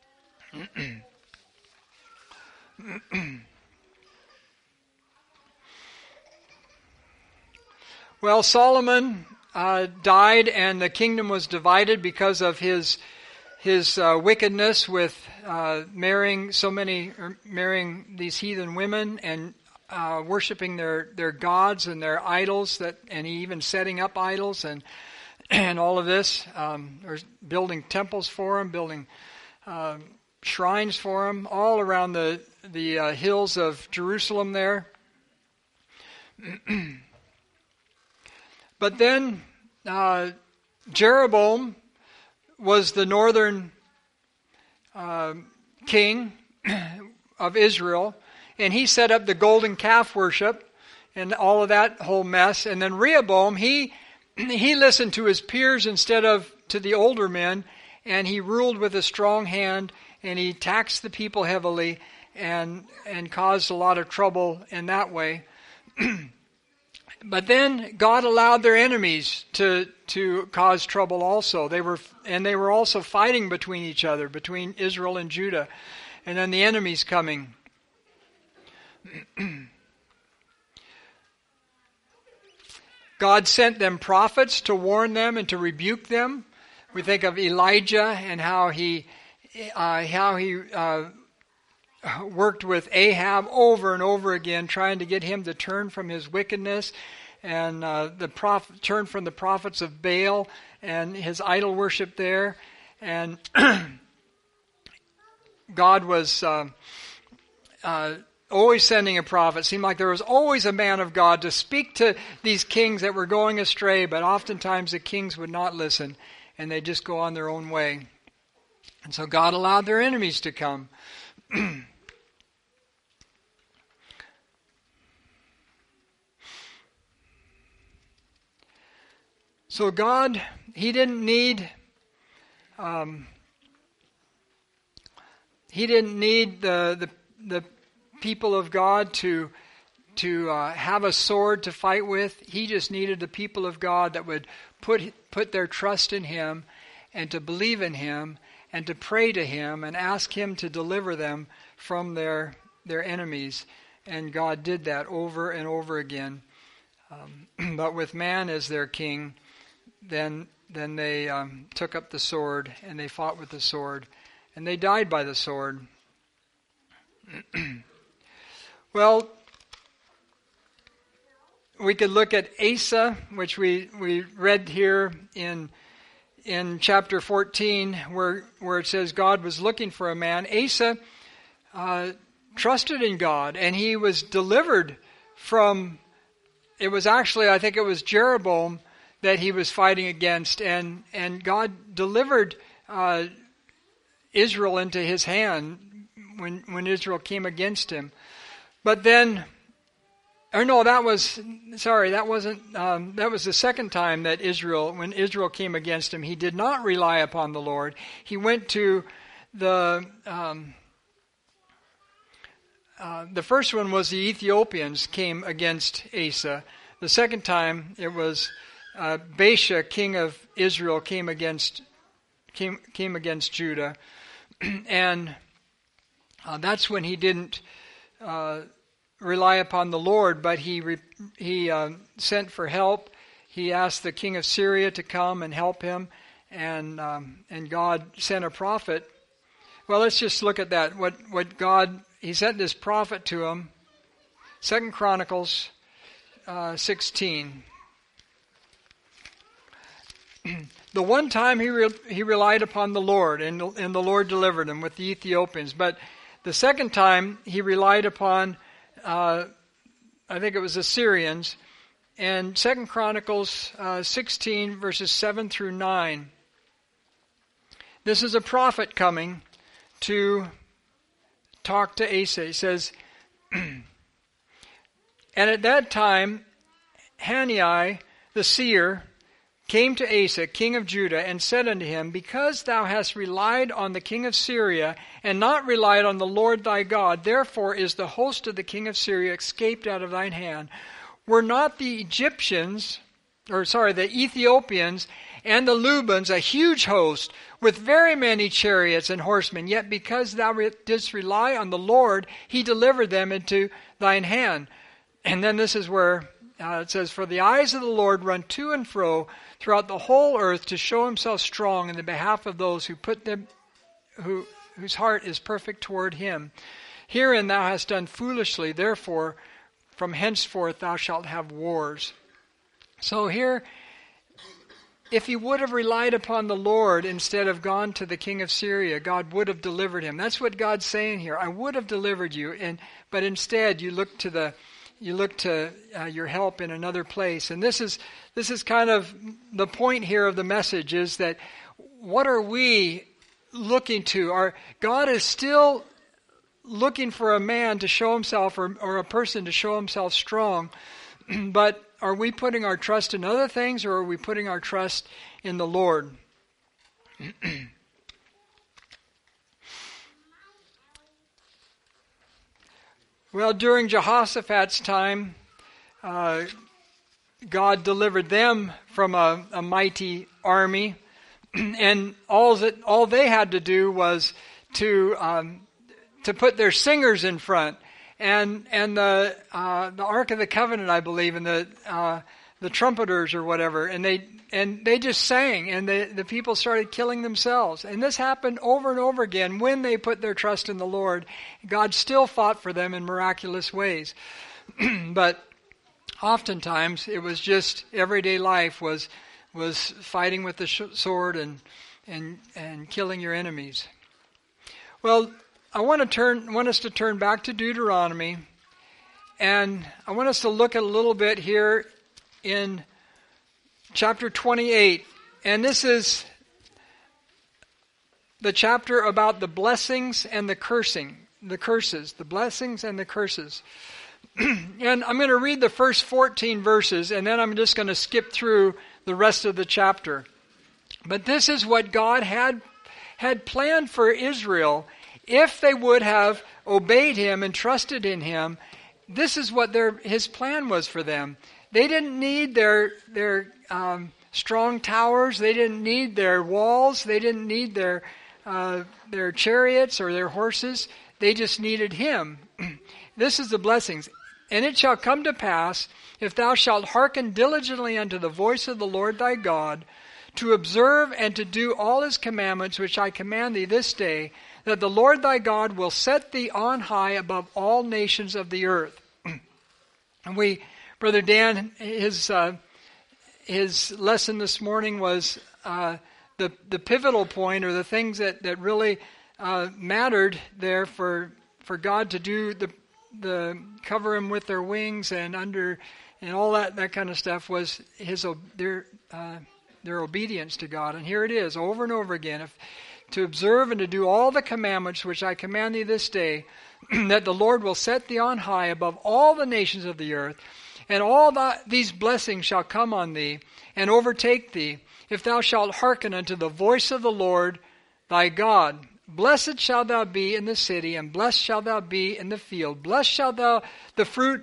Well, Solomon Uh, died, and the kingdom was divided because of his his uh, wickedness with uh, marrying so many, or marrying these heathen women and uh, worshiping their, their gods and their idols, that, and he even setting up idols and and all of this, um, or building temples for him, building uh, shrines for him, all around the the uh, hills of Jerusalem there. But then uh, Jeroboam was the northern uh, king of Israel, and he set up the golden calf worship and all of that whole mess. And then Rehoboam, he he listened to his peers instead of to the older men, and he ruled with a strong hand, and he taxed the people heavily and and caused a lot of trouble in that way. But then God allowed their enemies to to cause trouble also. They were and they were also fighting between each other, between Israel and Judah. And then the enemies coming. God sent them prophets to warn them and to rebuke them. We think of Elijah and how he uh, how he uh, worked with Ahab over and over again, trying to get him to turn from his wickedness and uh, the prophet, turn from the prophets of Baal and his idol worship there. And God was uh, uh, always sending a prophet. It seemed like there was always a man of God to speak to these kings that were going astray, but oftentimes the kings would not listen, and they just go on their own way. And so God allowed their enemies to come. So God, He didn't need, um, He didn't need the the the people of God to to uh, have a sword to fight with. He just needed the people of God that would put put their trust in Him and to believe in Him and to pray to Him and ask Him to deliver them from their their enemies. And God did that over and over again. Um, but with man as their king, then then they um, took up the sword and they fought with the sword, and they died by the sword. Well, we could look at Asa, which we, we read here in in chapter fourteen, where where it says God was looking for a man. Asa uh, trusted in God, and he was delivered from. It was actually, I think it was Jeroboam that he was fighting against, and and God delivered uh, Israel into his hand when when Israel came against him. But then, or no, that was sorry, that wasn't. Um, that was the second time that Israel, when Israel came against him, he did not rely upon the Lord. He went to the. Um, uh, the first one was the Ethiopians came against Asa. The second time it was. Uh, Baasha, king of Israel, came against came came against Judah, and uh, that's when he didn't uh, rely upon the Lord, but he re, he uh, sent for help. He asked the king of Syria to come and help him, and um, and God sent a prophet. Well, let's just look at that. What what God He sent this prophet to him. Second Chronicles uh, sixteen. The one time he re, he relied upon the Lord, and, and the Lord delivered him with the Ethiopians. But the second time he relied upon, uh, I think it was the Syrians. And Second Chronicles uh, sixteen, verses seven through nine. This is a prophet coming to talk to Asa. He says, and at that time, Hanani, the seer, came to Asa, king of Judah, and said unto him, because thou hast relied on the king of Syria, and not relied on the Lord thy God, therefore is the host of the king of Syria escaped out of thine hand. Were not the Egyptians, or sorry, the Ethiopians and the Lubans a huge host, with very many chariots and horsemen, yet because thou didst rely on the Lord, he delivered them into thine hand. And then this is where uh, it says, for the eyes of the Lord run to and fro throughout the whole earth to show himself strong in the behalf of those who put them, who whose heart is perfect toward him. Herein thou hast done foolishly, therefore from henceforth thou shalt have wars. So here, if he would have relied upon the Lord instead of gone to the king of Syria, God would have delivered him. That's what God's saying here. I would have delivered you, and but instead you look to the you look to uh, your help in another place. And this is this is kind of the point here of the message, is that what are we looking to? Our God is still looking for a man to show himself, or, or a person to show himself strong, but are we putting our trust in other things, or are we putting our trust in the Lord? Well, during Jehoshaphat's time, uh, God delivered them from a, a mighty army, and all that all they had to do was to um, to put their singers in front, and and the uh, the Ark of the Covenant, I believe, and the uh, the trumpeters or whatever, and they and they just sang, and the the people started killing themselves, and this happened over and over again when they put their trust in the Lord. God still fought for them in miraculous ways, but oftentimes it was just everyday life was was fighting with the sh- sword and and and killing your enemies. Well, I want to turn want us to turn back to Deuteronomy, and I want us to look at a little bit here in chapter twenty-eight, and this is the chapter about the blessings and the cursing, the curses, the blessings and the curses. And I'm going to read the first fourteen verses, and then I'm just going to skip through the rest of the chapter. But this is what God had had planned for Israel. If they would have obeyed Him and trusted in Him, this is what their His plan was for them. They didn't need their their um, strong towers. They didn't need their walls. They didn't need their uh, their chariots or their horses. They just needed Him. This is the blessings. And it shall come to pass, if thou shalt hearken diligently unto the voice of the Lord thy God, to observe and to do all His commandments which I command thee this day, that the Lord thy God will set thee on high above all nations of the earth. And we, Brother Dan, his uh, his lesson this morning was uh, the the pivotal point, or the things that that really uh, mattered there for for God to do the the cover Him with their wings and under and all that that kind of stuff, was his their uh, their obedience to God. And here it is over and over again. If to observe and to do all the commandments which I command thee this day, that the Lord will set thee on high above all the nations of the earth, and all the, these blessings shall come on thee and overtake thee, if thou shalt hearken unto the voice of the Lord thy God. Blessed shalt thou be in the city, and blessed shalt thou be in the field. Blessed shalt thou the fruit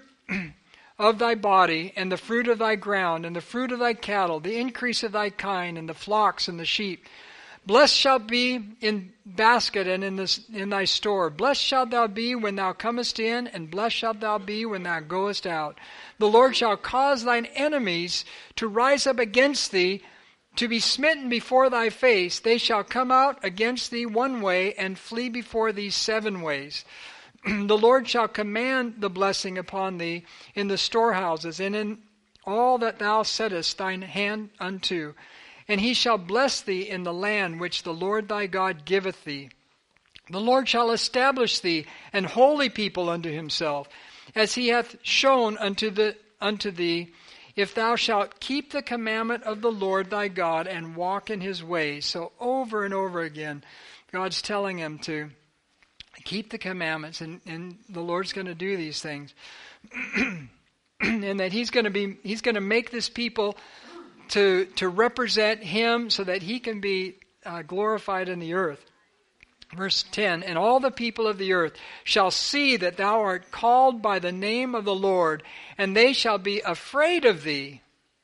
of thy body, and the fruit of thy ground, and the fruit of thy cattle, the increase of thy kind, and the flocks and the sheep. Blessed shalt be in basket and in this in thy store. Blessed shalt thou be when thou comest in, and blessed shalt thou be when thou goest out. The Lord shall cause thine enemies to rise up against thee, to be smitten before thy face. They shall come out against thee one way, and flee before thee seven ways. The Lord shall command the blessing upon thee in the storehouses, and in all that thou settest thine hand unto. And He shall bless thee in the land which the Lord thy God giveth thee. The Lord shall establish thee an holy people unto Himself, as He hath shown unto the unto thee, if thou shalt keep the commandment of the Lord thy God and walk in His ways. So over and over again, God's telling him to keep the commandments, and, and the Lord's going to do these things. And that He's going to be He's going to make this people to to represent Him, so that He can be uh, glorified in the earth. Verse ten, and all the people of the earth shall see that thou art called by the name of the Lord, and they shall be afraid of thee.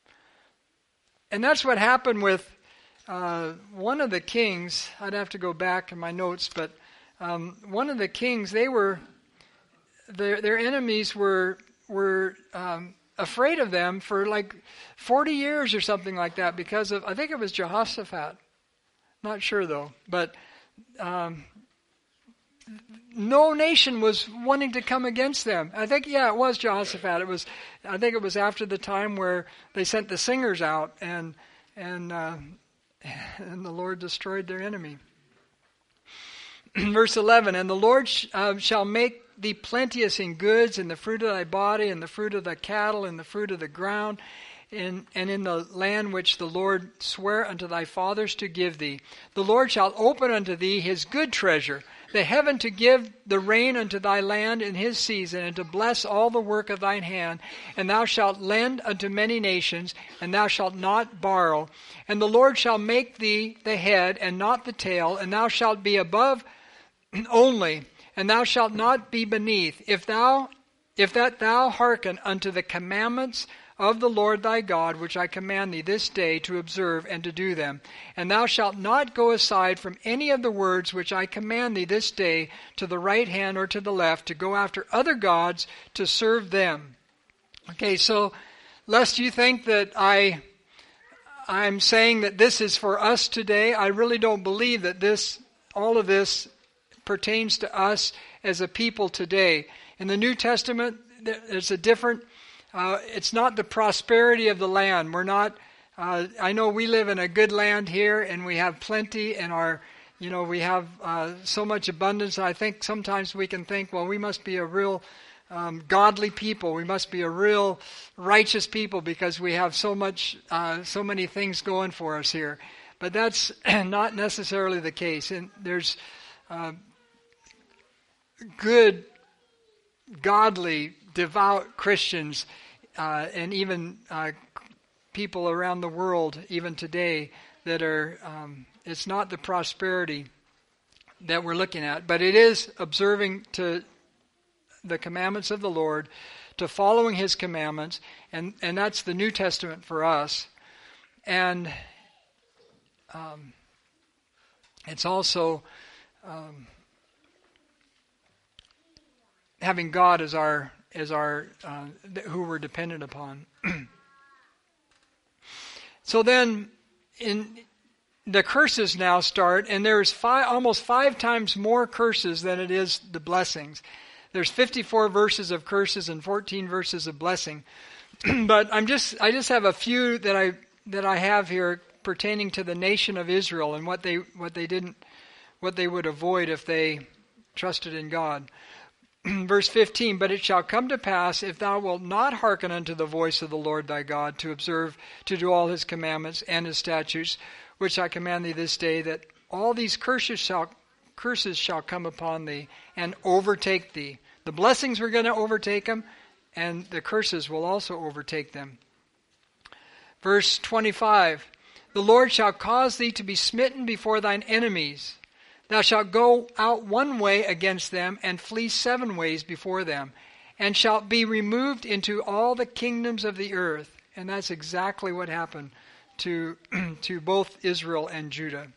And that's what happened with uh, one of the kings. I'd have to go back in my notes, but um, one of the kings, they were, their their enemies were were um, afraid of them for like forty years or something like that, because of, I think it was Jehoshaphat. Not sure though, but Um, no nation was wanting to come against them. I think, yeah, it was Jehoshaphat. It was, I think it was after the time where they sent the singers out, and and uh, and the Lord destroyed their enemy. Verse eleven, and the Lord sh- uh, shall make thee plenteous in goods, in the fruit of thy body, in the fruit of thy cattle, in the fruit of the ground, In, and in the land which the Lord sware unto thy fathers to give thee. The Lord shall open unto thee His good treasure, the heaven, to give the rain unto thy land in his season, and to bless all the work of thine hand. And thou shalt lend unto many nations, and thou shalt not borrow. And the Lord shall make thee the head, and not the tail, and thou shalt be above only, and thou shalt not be beneath. If thou if that thou hearken unto the commandments of the Lord thy God, which I command thee this day to observe and to do them. And thou shalt not go aside from any of the words which I command thee this day to the right hand or to the left, to go after other gods to serve them. Okay, so lest you think that I, I'm saying that this is for us today, I really don't believe that this, all of this pertains to us as a people today. In the New Testament, there's a different Uh, it's not the prosperity of the land. We're not, uh, I know we live in a good land here and we have plenty and our, you know, we have uh, so much abundance. I think sometimes we can think, well, we must be a real um, godly people. We must be a real righteous people because we have so much, uh, so many things going for us here. But that's not necessarily the case. And there's uh, good, godly, devout Christians uh, and even uh, people around the world, even today, that are, um, it's not the prosperity that we're looking at, but it is observing to the commandments of the Lord, to following His commandments, and, and that's the New Testament for us. And um, it's also um, having God as our as our uh, who we're dependent upon. So then, in the curses now start, and there's five, almost five times more curses than it is the blessings. There's fifty-four verses of curses and fourteen verses of blessing. But I'm just I just have a few that I that I have here pertaining to the nation of Israel and what they what they didn't what they would avoid if they trusted in God. Verse fifteen, but it shall come to pass, if thou wilt not hearken unto the voice of the Lord thy God, to observe, to do all His commandments and His statutes, which I command thee this day, that all these curses shall curses shall come upon thee and overtake thee. The blessings were going to overtake them, and the curses will also overtake them. Verse twenty-five, the Lord shall cause thee to be smitten before thine enemies. Thou shalt go out one way against them, and flee seven ways before them, and shalt be removed into all the kingdoms of the earth. And that's exactly what happened to, to both Israel and Judah.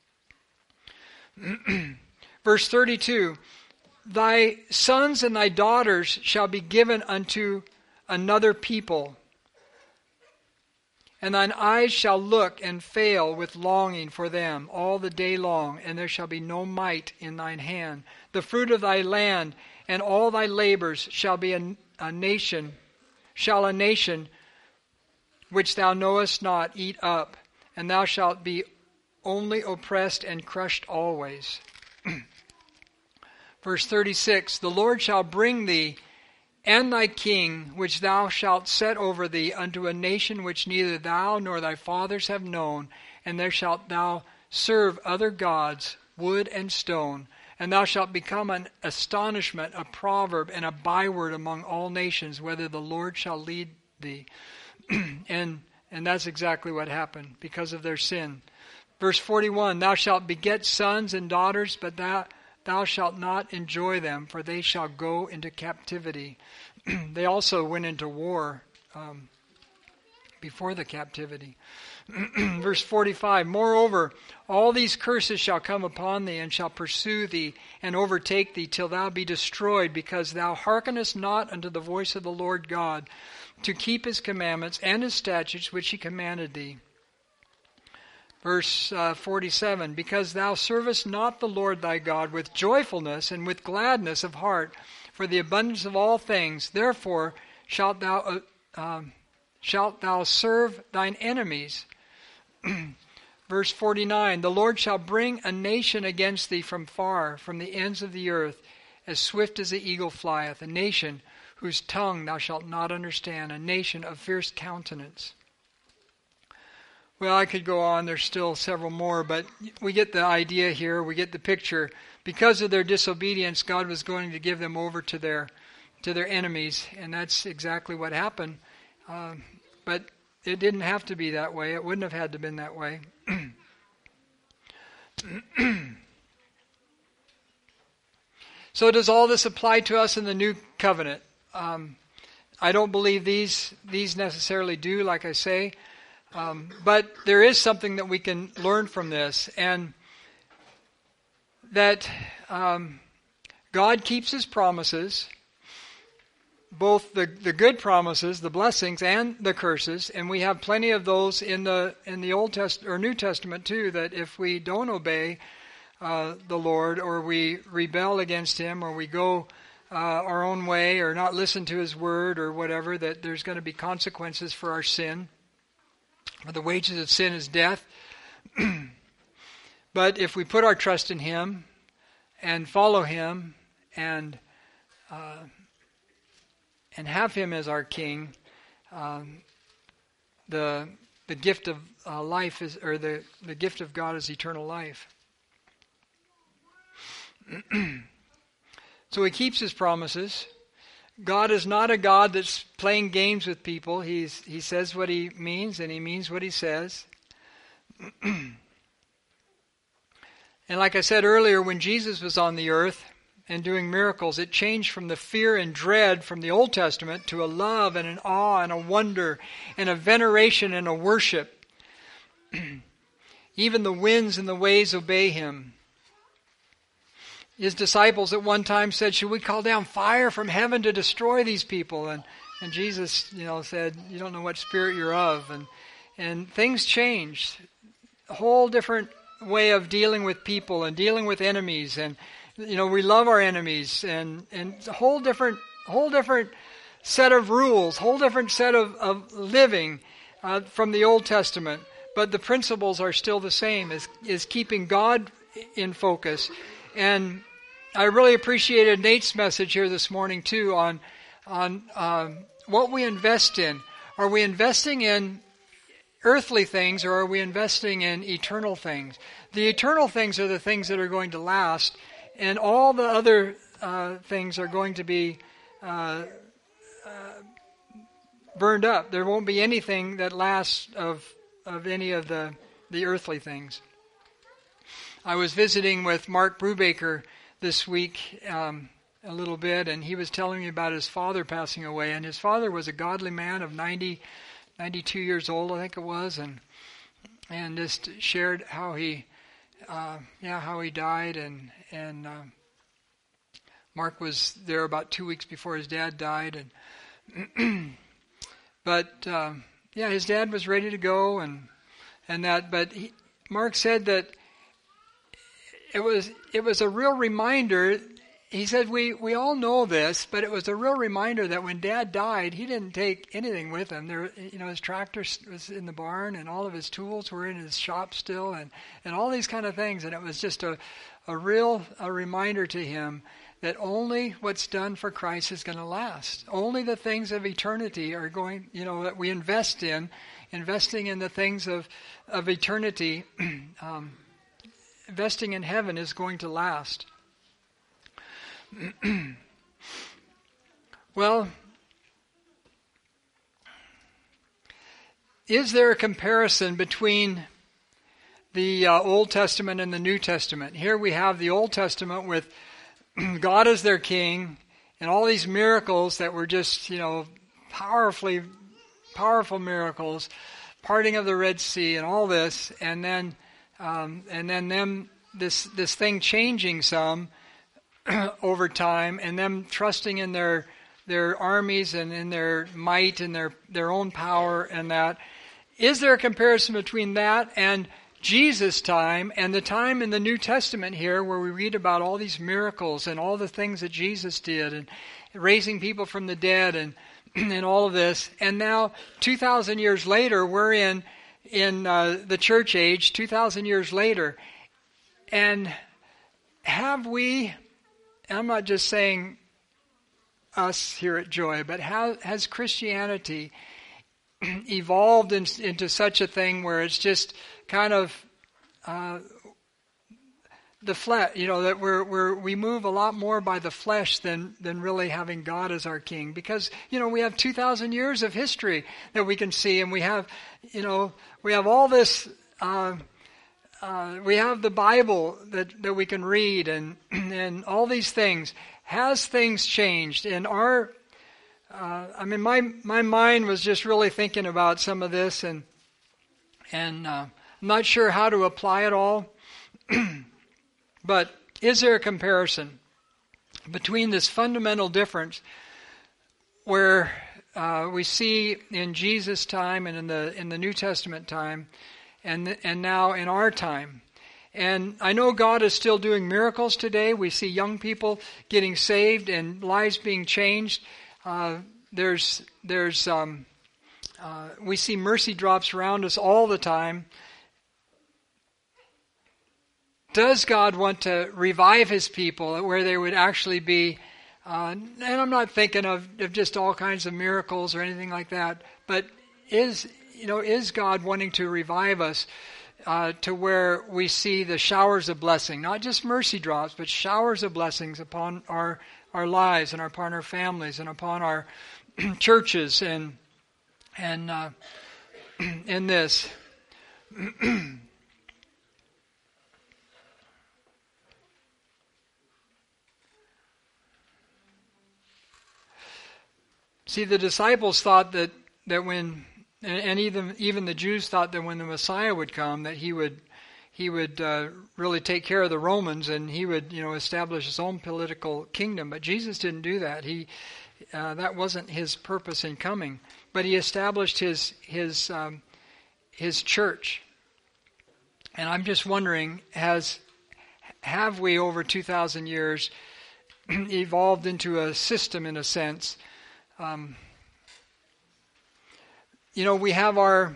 Verse thirty-two, thy sons and thy daughters shall be given unto another people, and thine eyes shall look and fail with longing for them all the day long, and there shall be no might in thine hand. The fruit of thy land and all thy labors shall be a, a nation, shall a nation which thou knowest not eat up, and thou shalt be only oppressed and crushed always. Verse thirty-six, the Lord shall bring thee and thy king, which thou shalt set over thee, unto a nation which neither thou nor thy fathers have known, and there shalt thou serve other gods, wood and stone, and thou shalt become an astonishment, a proverb, and a byword among all nations, whither the Lord shall lead thee. and and that's exactly what happened because of their sin. Verse forty-one, thou shalt beget sons and daughters, but thou Thou shalt not enjoy them, for they shall go into captivity. They also went into war um, before the captivity. Verse forty-five, moreover, all these curses shall come upon thee, and shall pursue thee, and overtake thee, till thou be destroyed, because thou hearkenest not unto the voice of the Lord God, to keep His commandments and His statutes which He commanded thee. Verse uh, forty-seven, because thou servest not the Lord thy God with joyfulness and with gladness of heart, for the abundance of all things, therefore shalt thou uh, um, shalt thou serve thine enemies. Verse forty-nine, the Lord shall bring a nation against thee from far, from the ends of the earth, as swift as the eagle flieth, a nation whose tongue thou shalt not understand, a nation of fierce countenance. Well, I could go on. There's still several more, but we get the idea here. We get the picture. Because of their disobedience, God was going to give them over to their to their enemies, and that's exactly what happened. Uh, but it didn't have to be that way. It wouldn't have had to been that way. So does all this apply to us in the new covenant? Um, I don't believe these these necessarily do, like I say. Um, but there is something that we can learn from this, and that um, God keeps His promises, both the, the good promises, the blessings, and the curses, and we have plenty of those in the in the Old Test or New Testament too. That if we don't obey uh, the Lord, or we rebel against Him, or we go uh, our own way, or not listen to His word, or whatever, that there's going to be consequences for our sin. For the wages of sin is death. But if we put our trust in Him and follow Him and uh, and have Him as our King, um, the the gift of uh, life is, or the the gift of God is eternal life. So He keeps His promises. God is not a God that's playing games with people. He's He says what He means, and He means what He says. And like I said earlier, when Jesus was on the earth and doing miracles, it changed from the fear and dread from the Old Testament to a love and an awe and a wonder and a veneration and a worship. Even the winds and the waves obey Him. His disciples at one time said, "Should we call down fire from heaven to destroy these people?" And and Jesus, you know, said, "You don't know what spirit you're of." And and things changed. A whole different way of dealing with people and dealing with enemies, and you know, we love our enemies, and and it's a whole different whole different set of rules, whole different set of of living uh, from the Old Testament. But the principles are still the same: is is keeping God in focus. And I really appreciated Nate's message here this morning too on on um, what we invest in. Are we investing in earthly things, or are we investing in eternal things? The eternal things are the things that are going to last, and all the other uh, things are going to be uh, uh, burned up. There won't be anything that lasts of of any of the, the earthly things. I was visiting with Mark Brubaker this week um, a little bit, and he was telling me about his father passing away. And his father was a godly man of ninety, ninety-two years old, I think it was, and and just shared how he, uh, yeah, how he died. And and uh, Mark was there about two weeks before his dad died, and but um, yeah, his dad was ready to go, and and that. But he, Mark said that it was it was a real reminder. He said, we, we all know this, but it was a real reminder that when Dad died, he didn't take anything with him. There, you know, his tractor was in the barn, and all of his tools were in his shop still, and, and all these kind of things. And it was just a, a real a reminder to him that only what's done for Christ is going to last. Only the things of eternity are going, you know, that we invest in, investing in the things of, of eternity, um, investing in heaven is going to last. Well, is there a comparison between the uh, Old Testament and the New Testament? Here we have the Old Testament with God as their king and all these miracles that were just, you know, powerfully, powerful miracles, parting of the Red Sea and all this, and then, um, and then them this this thing changing some over time, and them trusting in their their armies and in their might and their, their own power and that. Is there a comparison between that and Jesus' time and the time in the New Testament here where we read about all these miracles and all the things that Jesus did and raising people from the dead and and all of this? And now, two thousand years later, we're in, in uh, the church age, two thousand years later. And have we... I'm not just saying us here at Joy, but how has Christianity evolved in, into such a thing where it's just kind of uh, the flesh, you know, that we're, we're, we move a lot more by the flesh than, than really having God as our king? Because, you know, we have two thousand years of history that we can see, and we have, you know, we have all this... Uh, Uh, we have the Bible that, that we can read, and and all these things. Has things changed? And our uh, I mean, my my mind was just really thinking about some of this, and and uh, I'm not sure how to apply it all. But is there a comparison between this fundamental difference where uh, we see in Jesus' time and in the in the New Testament time, and and now in our time? And I know God is still doing miracles today. We see young people getting saved and lives being changed. Uh, there's there's um, uh, we see mercy drops around us all the time. Does God want to revive His people where they would actually be? Uh, and I'm not thinking of, of just all kinds of miracles or anything like that. But is you know is God wanting to revive us? Uh, to where we see the showers of blessing, not just mercy drops, but showers of blessings upon our, our lives and upon our families and upon our churches and and uh, in this. See, the disciples thought that, that when And even even the Jews thought that when the Messiah would come, that he would he would uh, really take care of the Romans, and he would you know establish his own political kingdom. But Jesus didn't do that. He uh, that wasn't his purpose in coming. But he established his his um, his church. And I'm just wondering, has have we over two thousand years evolved into a system in a sense? Um, You know, we have our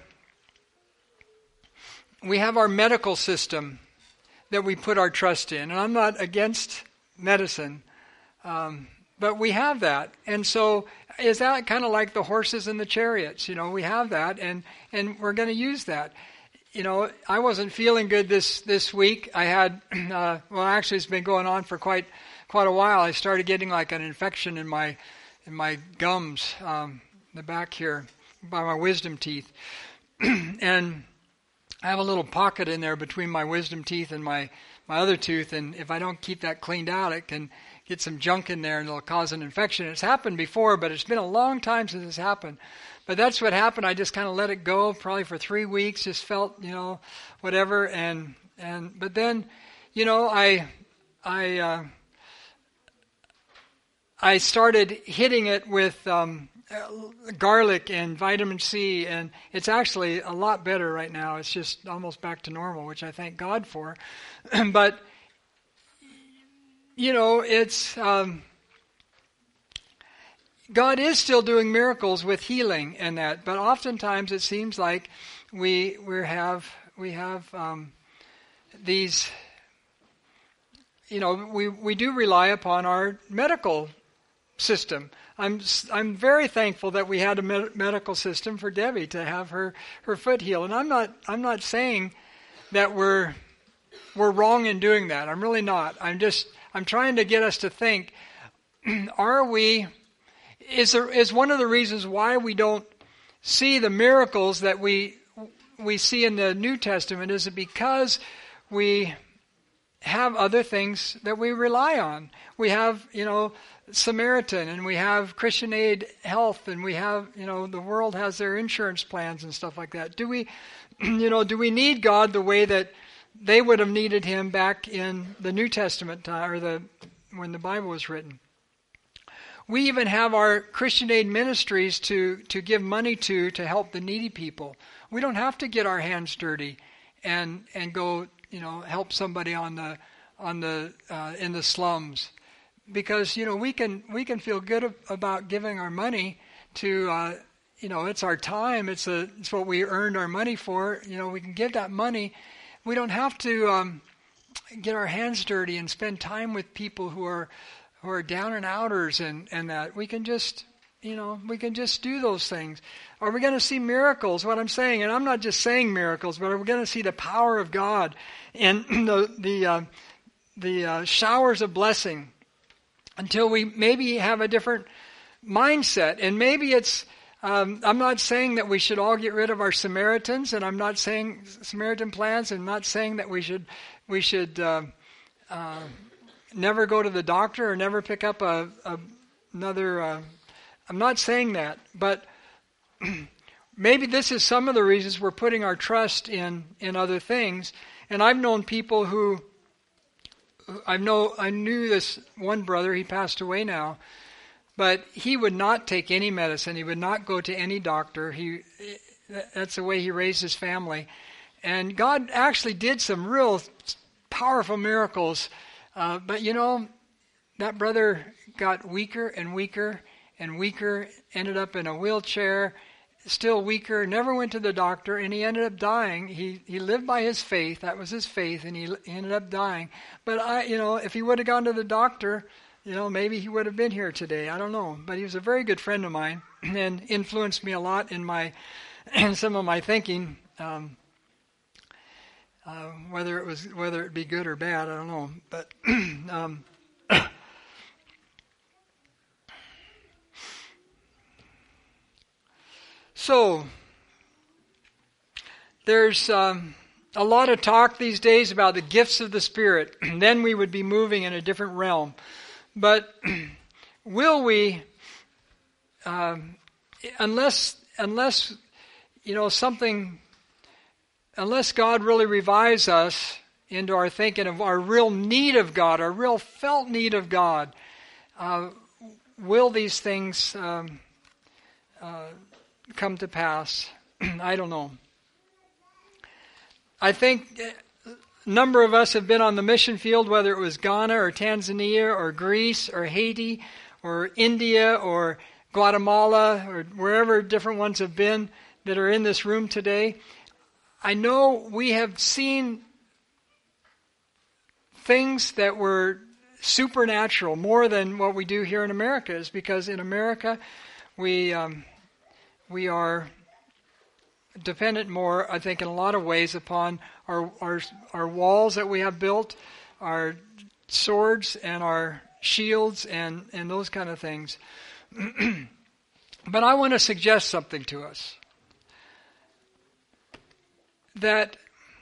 we have our medical system that we put our trust in, and I'm not against medicine, um, but we have that. And so, is that kind of like the horses and the chariots? You know, we have that, and and we're going to use that. You know, I wasn't feeling good this this week. I had uh, well, actually, it's been going on for quite quite a while. I started getting like an infection in my in my gums, um, in the back here, by my wisdom teeth. And I have a little pocket in there between my wisdom teeth and my, my other tooth, and if I don't keep that cleaned out, it can get some junk in there and it'll cause an infection. It's happened before, but it's been a long time since it's happened. But that's what happened. I just kind of let it go probably for three weeks, just felt, you know, whatever. And, and but then, you know, I I uh, I started hitting it with um Uh, garlic and vitamin C, and it's actually a lot better right now. It's just almost back to normal, which I thank God for. But, you know, it's um, God is still doing miracles with healing and that, but oftentimes it seems like we we have we have um, these, you know, we we do rely upon our medical system. I'm I'm very thankful that we had a med- medical system for Debbie to have her, her foot healed, and I'm not I'm not saying that we're we're wrong in doing that. I'm really not. I'm just I'm trying to get us to think: Are we? Is there is one of the reasons why we don't see the miracles that we we see in the New Testament? Is it because we have other things that we rely on? We have, you know, Samaritan, and we have Christian Aid Health, and we have, you know, the world has their insurance plans and stuff like that. Do we, you know, do we need God the way that they would have needed Him back in the New Testament time, or the when the Bible was written? We even have our Christian Aid ministries to to give money to to help the needy people. We don't have to get our hands dirty and and go, you know, help somebody on the on the uh, in the slums. Because, you know, we can we can feel good about giving our money to, uh, you know, it's our time. It's a it's what we earned our money for. You know, we can give that money. We don't have to um, get our hands dirty and spend time with people who are who are down and outers and, and that. We can just, you know, we can just do those things. Are we going to see miracles? What I'm saying, and I'm not just saying miracles, but are we going to see the power of God and the the uh, the uh, showers of blessing? Until we maybe have a different mindset. And maybe it's, um, I'm not saying that we should all get rid of our Samaritans, and I'm not saying Samaritan plans, and I'm not saying that we should we should uh, uh, never go to the doctor or never pick up a, a another uh, I'm not saying that, but maybe this is some of the reasons we're putting our trust in, in other things. And I've known people who, I know, I knew this one brother, he passed away now, but he would not take any medicine. He would not go to any doctor. He, that's the way he raised his family. And God actually did some real powerful miracles. Uh, but you know, that brother got weaker and weaker and weaker, ended up in a wheelchair, still weaker, never went to the doctor, and he ended up dying. He he lived by his faith. That was his faith, and he, he ended up dying. But I, you know, if he would have gone to the doctor, you know, maybe he would have been here today. I don't know. But he was a very good friend of mine and influenced me a lot in my in some of my thinking. Um, uh, whether it was whether it be good or bad, I don't know. But um, so there's um, a lot of talk these days about the gifts of the Spirit. Then we would be moving in a different realm. But will we, um, unless unless you know something, unless God really revives us into our thinking of our real need of God, our real felt need of God, uh, will these things um, uh, come to pass? I don't know. I think a number of us have been on the mission field, whether it was Ghana or Tanzania or Greece or Haiti or India or Guatemala or wherever different ones have been that are in this room today. I know we have seen things that were supernatural, more than what we do here in America, is because in America we um, we are dependent more, I think, in a lot of ways upon our, our our walls that we have built, our swords and our shields and, and those kind of things. But I want to suggest something to us. That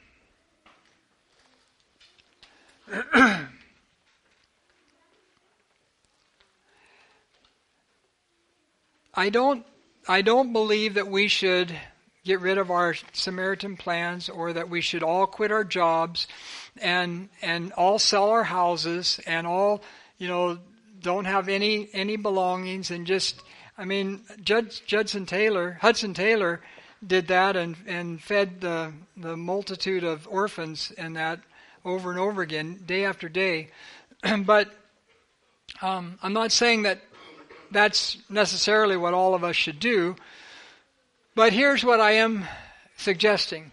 I don't I don't believe that we should get rid of our Samaritan plans, or that we should all quit our jobs and and all sell our houses and all, you know, don't have any any belongings and just, I mean, Judge Judson Taylor, Hudson Taylor did that and, and fed the the multitude of orphans and that over and over again, day after day. But um, I'm not saying that that's necessarily what all of us should do. But here's what I am suggesting.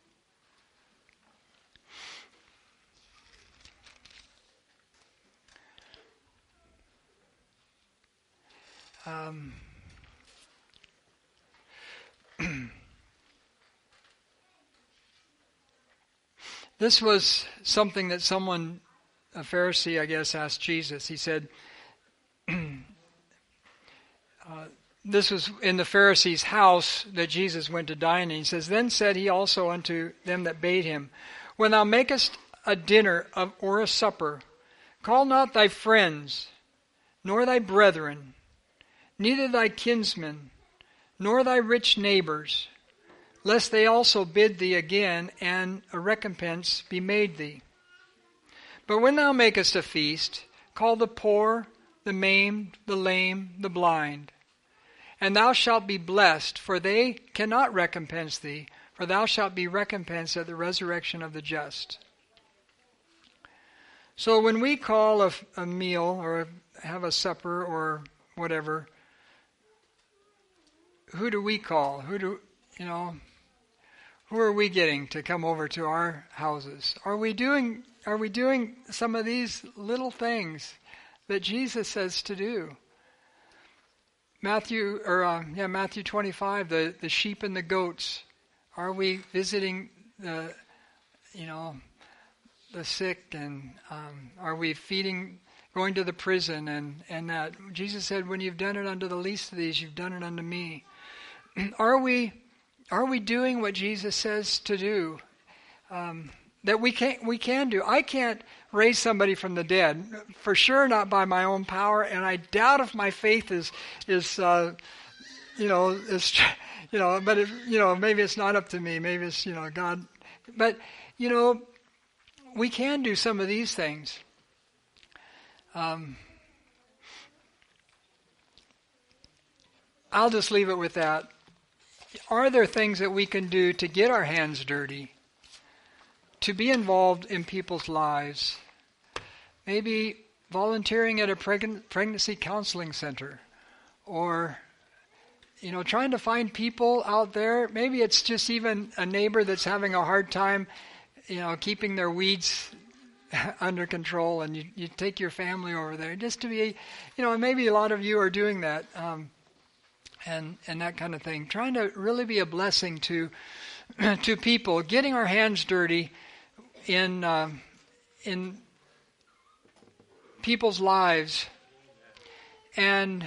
Um, this was something that someone, a Pharisee, I guess, asked Jesus. He said, uh, this was in the Pharisee's house that Jesus went to dine in. He says, Then said he also unto them that bade him, When thou makest a dinner of, or a supper, call not thy friends, nor thy brethren, neither thy kinsmen, nor thy rich neighbors, lest they also bid thee again, and a recompense be made thee. But when thou makest a feast, call the poor, the maimed, the lame, the blind, and thou shalt be blessed, for they cannot recompense thee, for thou shalt be recompensed at the resurrection of the just. So when we call a, a meal or have a supper or whatever, who do we call? Who do, you know, who are we getting to come over to our houses? Are we doing, are we doing some of these little things that Jesus says to do? Matthew, or uh, yeah, Matthew twenty-five, the, the sheep and the goats. Are we visiting the, you know, the sick, and um, are we feeding, going to the prison, and, and that? Jesus said, when you've done it unto the least of these, you've done it unto me. Are we, are we doing what Jesus says to do? Um, that we can we can do. I can't raise somebody from the dead, for sure not by my own power, and I doubt if my faith is is uh, you know is you know. But if, you know, maybe it's not up to me. Maybe it's you know God. But you know, we can do some of these things. Um, I'll just leave it with that. Are there things that we can do to get our hands dirty, to be involved in people's lives? Maybe volunteering at a preg- pregnancy counseling center, or, you know, trying to find people out there. Maybe it's just even a neighbor that's having a hard time, you know, keeping their weeds under control, and you, you take your family over there just to be, you know, and maybe a lot of you are doing that. Um, and and that kind of thing, trying to really be a blessing to to people, getting our hands dirty in um, in people's lives, and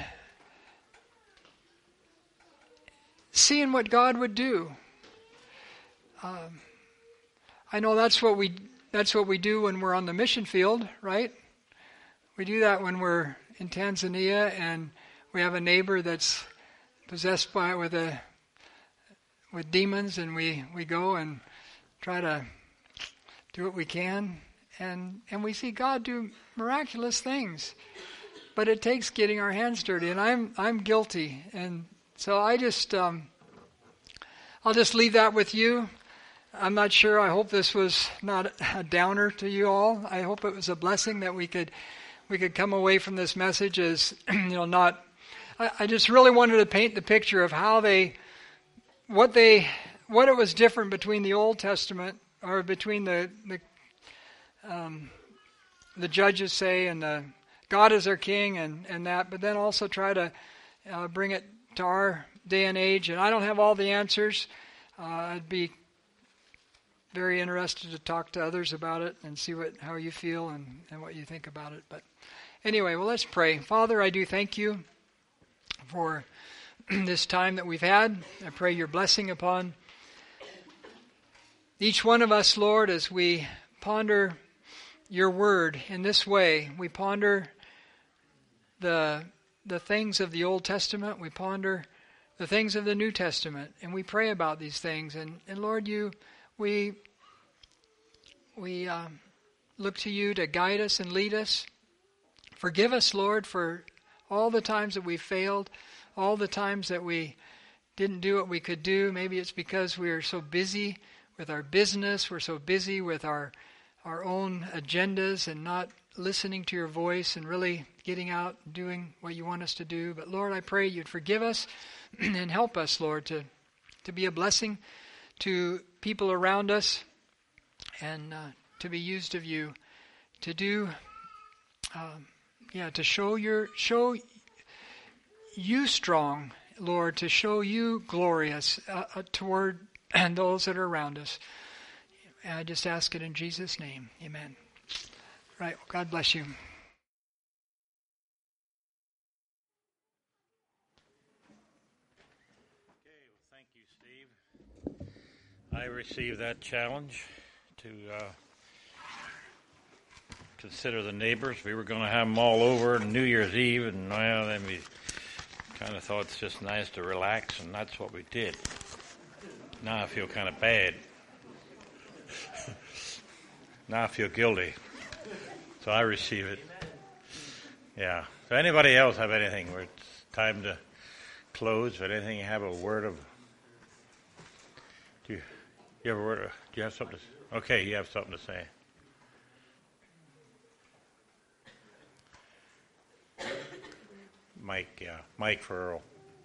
seeing what God would do. Um, I know that's what we that's what we do when we're on the mission field, right? We do that when we're in Tanzania and we have a neighbor that's possessed by with a with demons, and we, we go and try to do what we can, and and we see God do miraculous things. But it takes getting our hands dirty, and I'm I'm guilty, and so I just um, I'll just leave that with you. I'm not sure. I hope this was not a downer to you all. I hope it was a blessing that we could we could come away from this message as you know not. I just really wanted to paint the picture of how they, what they, what it was different between the Old Testament, or between the the, um, the judges say, and the God is their king, and, and that, but then also try to uh, bring it to our day and age. And I don't have all the answers. Uh, I'd be very interested to talk to others about it and see what how you feel and, and what you think about it. But anyway, well, let's pray. Father, I do thank you for this time that we've had. I pray your blessing upon each one of us, Lord, as we ponder your word in this way. We ponder the the things of the Old Testament. We ponder the things of the New Testament, and we pray about these things. And, and Lord, you we we um, look to you to guide us and lead us. Forgive us, Lord, for all the times that we failed, all the times that we didn't do what we could do. Maybe it's because we are so busy with our business, we're so busy with our our own agendas and not listening to your voice and really getting out and doing what you want us to do. But Lord, I pray you'd forgive us and help us, Lord, to, to be a blessing to people around us, and uh, to be used of you, to do... Um, Yeah, to show your show you strong, Lord, to show you glorious uh, toward and those that are around us. And I just ask it in Jesus' name. Amen. Right. Well, God bless you.
Okay. Well, thank you, Steve. I received that challenge to uh, consider the neighbors. We were going to have them all over on New Year's Eve, and well, then we kind of thought it's just nice to relax, and that's what we did. Now I feel kind of bad. Now I feel guilty. So I receive it. Yeah. So anybody else have anything where it's time to close? If anything, you have a word of... Do you, you have a word of... Do you have something to say? Okay, you have something to say. Mike, yeah, Mike for Earl.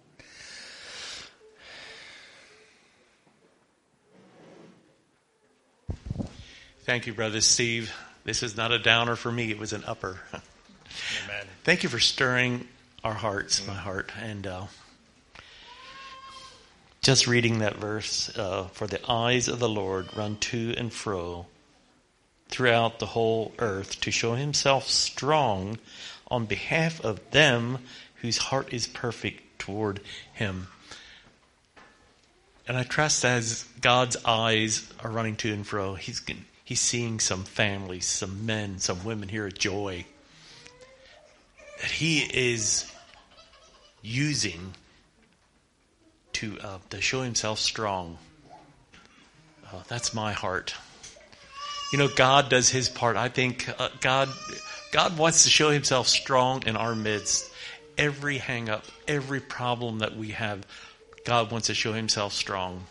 Thank you, Brother Steve. This is not a downer for me. It was an upper.
Amen.
Thank you for stirring our hearts, mm-hmm. my heart. And uh, just reading that verse, uh, for the eyes of the Lord run to and fro throughout the whole earth to show himself strong on behalf of them whose heart is perfect toward him. And I trust as God's eyes are running to and fro, he's He's seeing some families, some men, some women here at Joy that he is using to uh, to show himself strong. Uh, that's my heart. You know, God does his part. I think uh, God God wants to show himself strong in our midst. Every hang up, every problem that we have, God wants to show himself strong.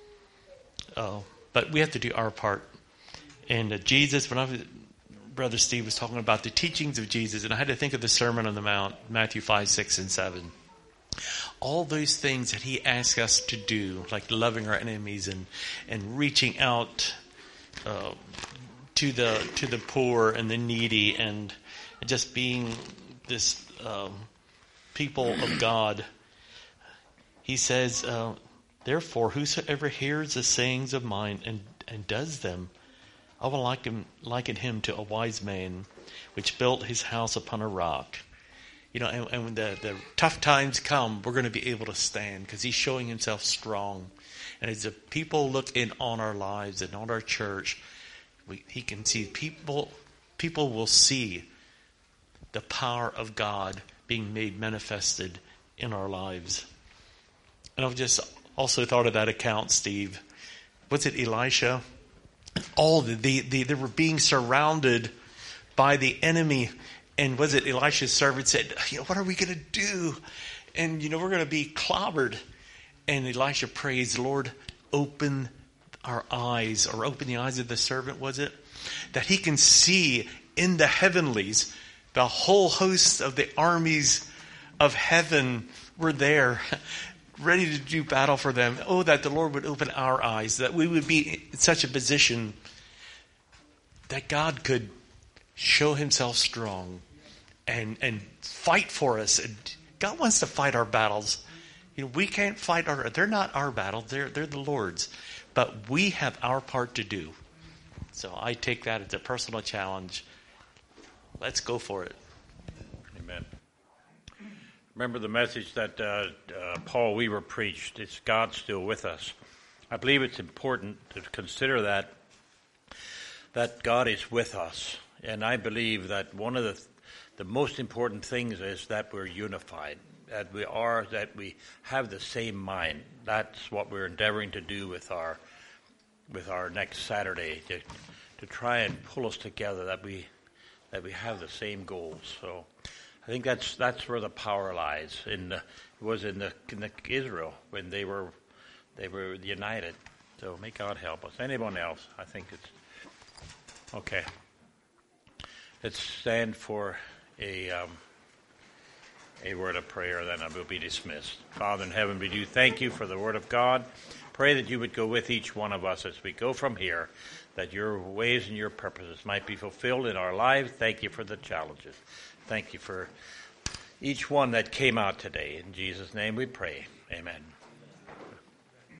Uh, but we have to do our part. And uh, Jesus, when I was, Brother Steve was talking about the teachings of Jesus, and I had to think of the Sermon on the Mount, Matthew five, six, and seven. All those things that he asks us to do, like loving our enemies and, and reaching out uh, to the to the poor and the needy, and just being this um, people of God. He says, uh, therefore, whosoever hears the sayings of mine and, and does them, I will liken, liken him to a wise man which built his house upon a rock. You know, and, and when the, the tough times come, we're going to be able to stand because he's showing himself strong. And as the people look in on our lives and on our church, we, he can see people, people will see the power of God being made manifested in our lives. And I've just also thought of that account, Steve. Was it Elisha? All the, the, the they were being surrounded by the enemy. And was it Elisha's servant said, you know, what are we going to do? And, you know, we're going to be clobbered. And Elisha prays, Lord, open our eyes, or open the eyes of the servant, was it? That he can see in the heavenlies, the whole host of the armies of heaven were there, ready to do battle for them. Oh, that the Lord would open our eyes, that we would be in such a position that God could show himself strong and and fight for us. And God wants to fight our battles. You know, we can't fight our, they're not our battles, they're they're the Lord's. But we have our part to do. So I take that as a personal challenge. Let's go for it.
Amen. Remember the message that uh, uh, Paul Weaver preached, it's God still with us. I believe it's important to consider that, that God is with us. And I believe that one of the the most important things is that we're unified, that we are, that we have the same mind. That's what we're endeavoring to do with our with our next Saturday, to to try and pull us together, that we that we have the same goals. So I think that's that's where the power lies. In the, it was in the, in the Israel when they were they were united. So may God help us. Anyone else? I think it's okay. Let's stand for a um, a word of prayer, then I will be dismissed. Father in heaven, we do thank you for the word of God. Pray that you would go with each one of us as we go from here, that your ways and your purposes might be fulfilled in our lives. Thank you for the challenges. Thank you for each one that came out today. In Jesus' name we pray. Amen.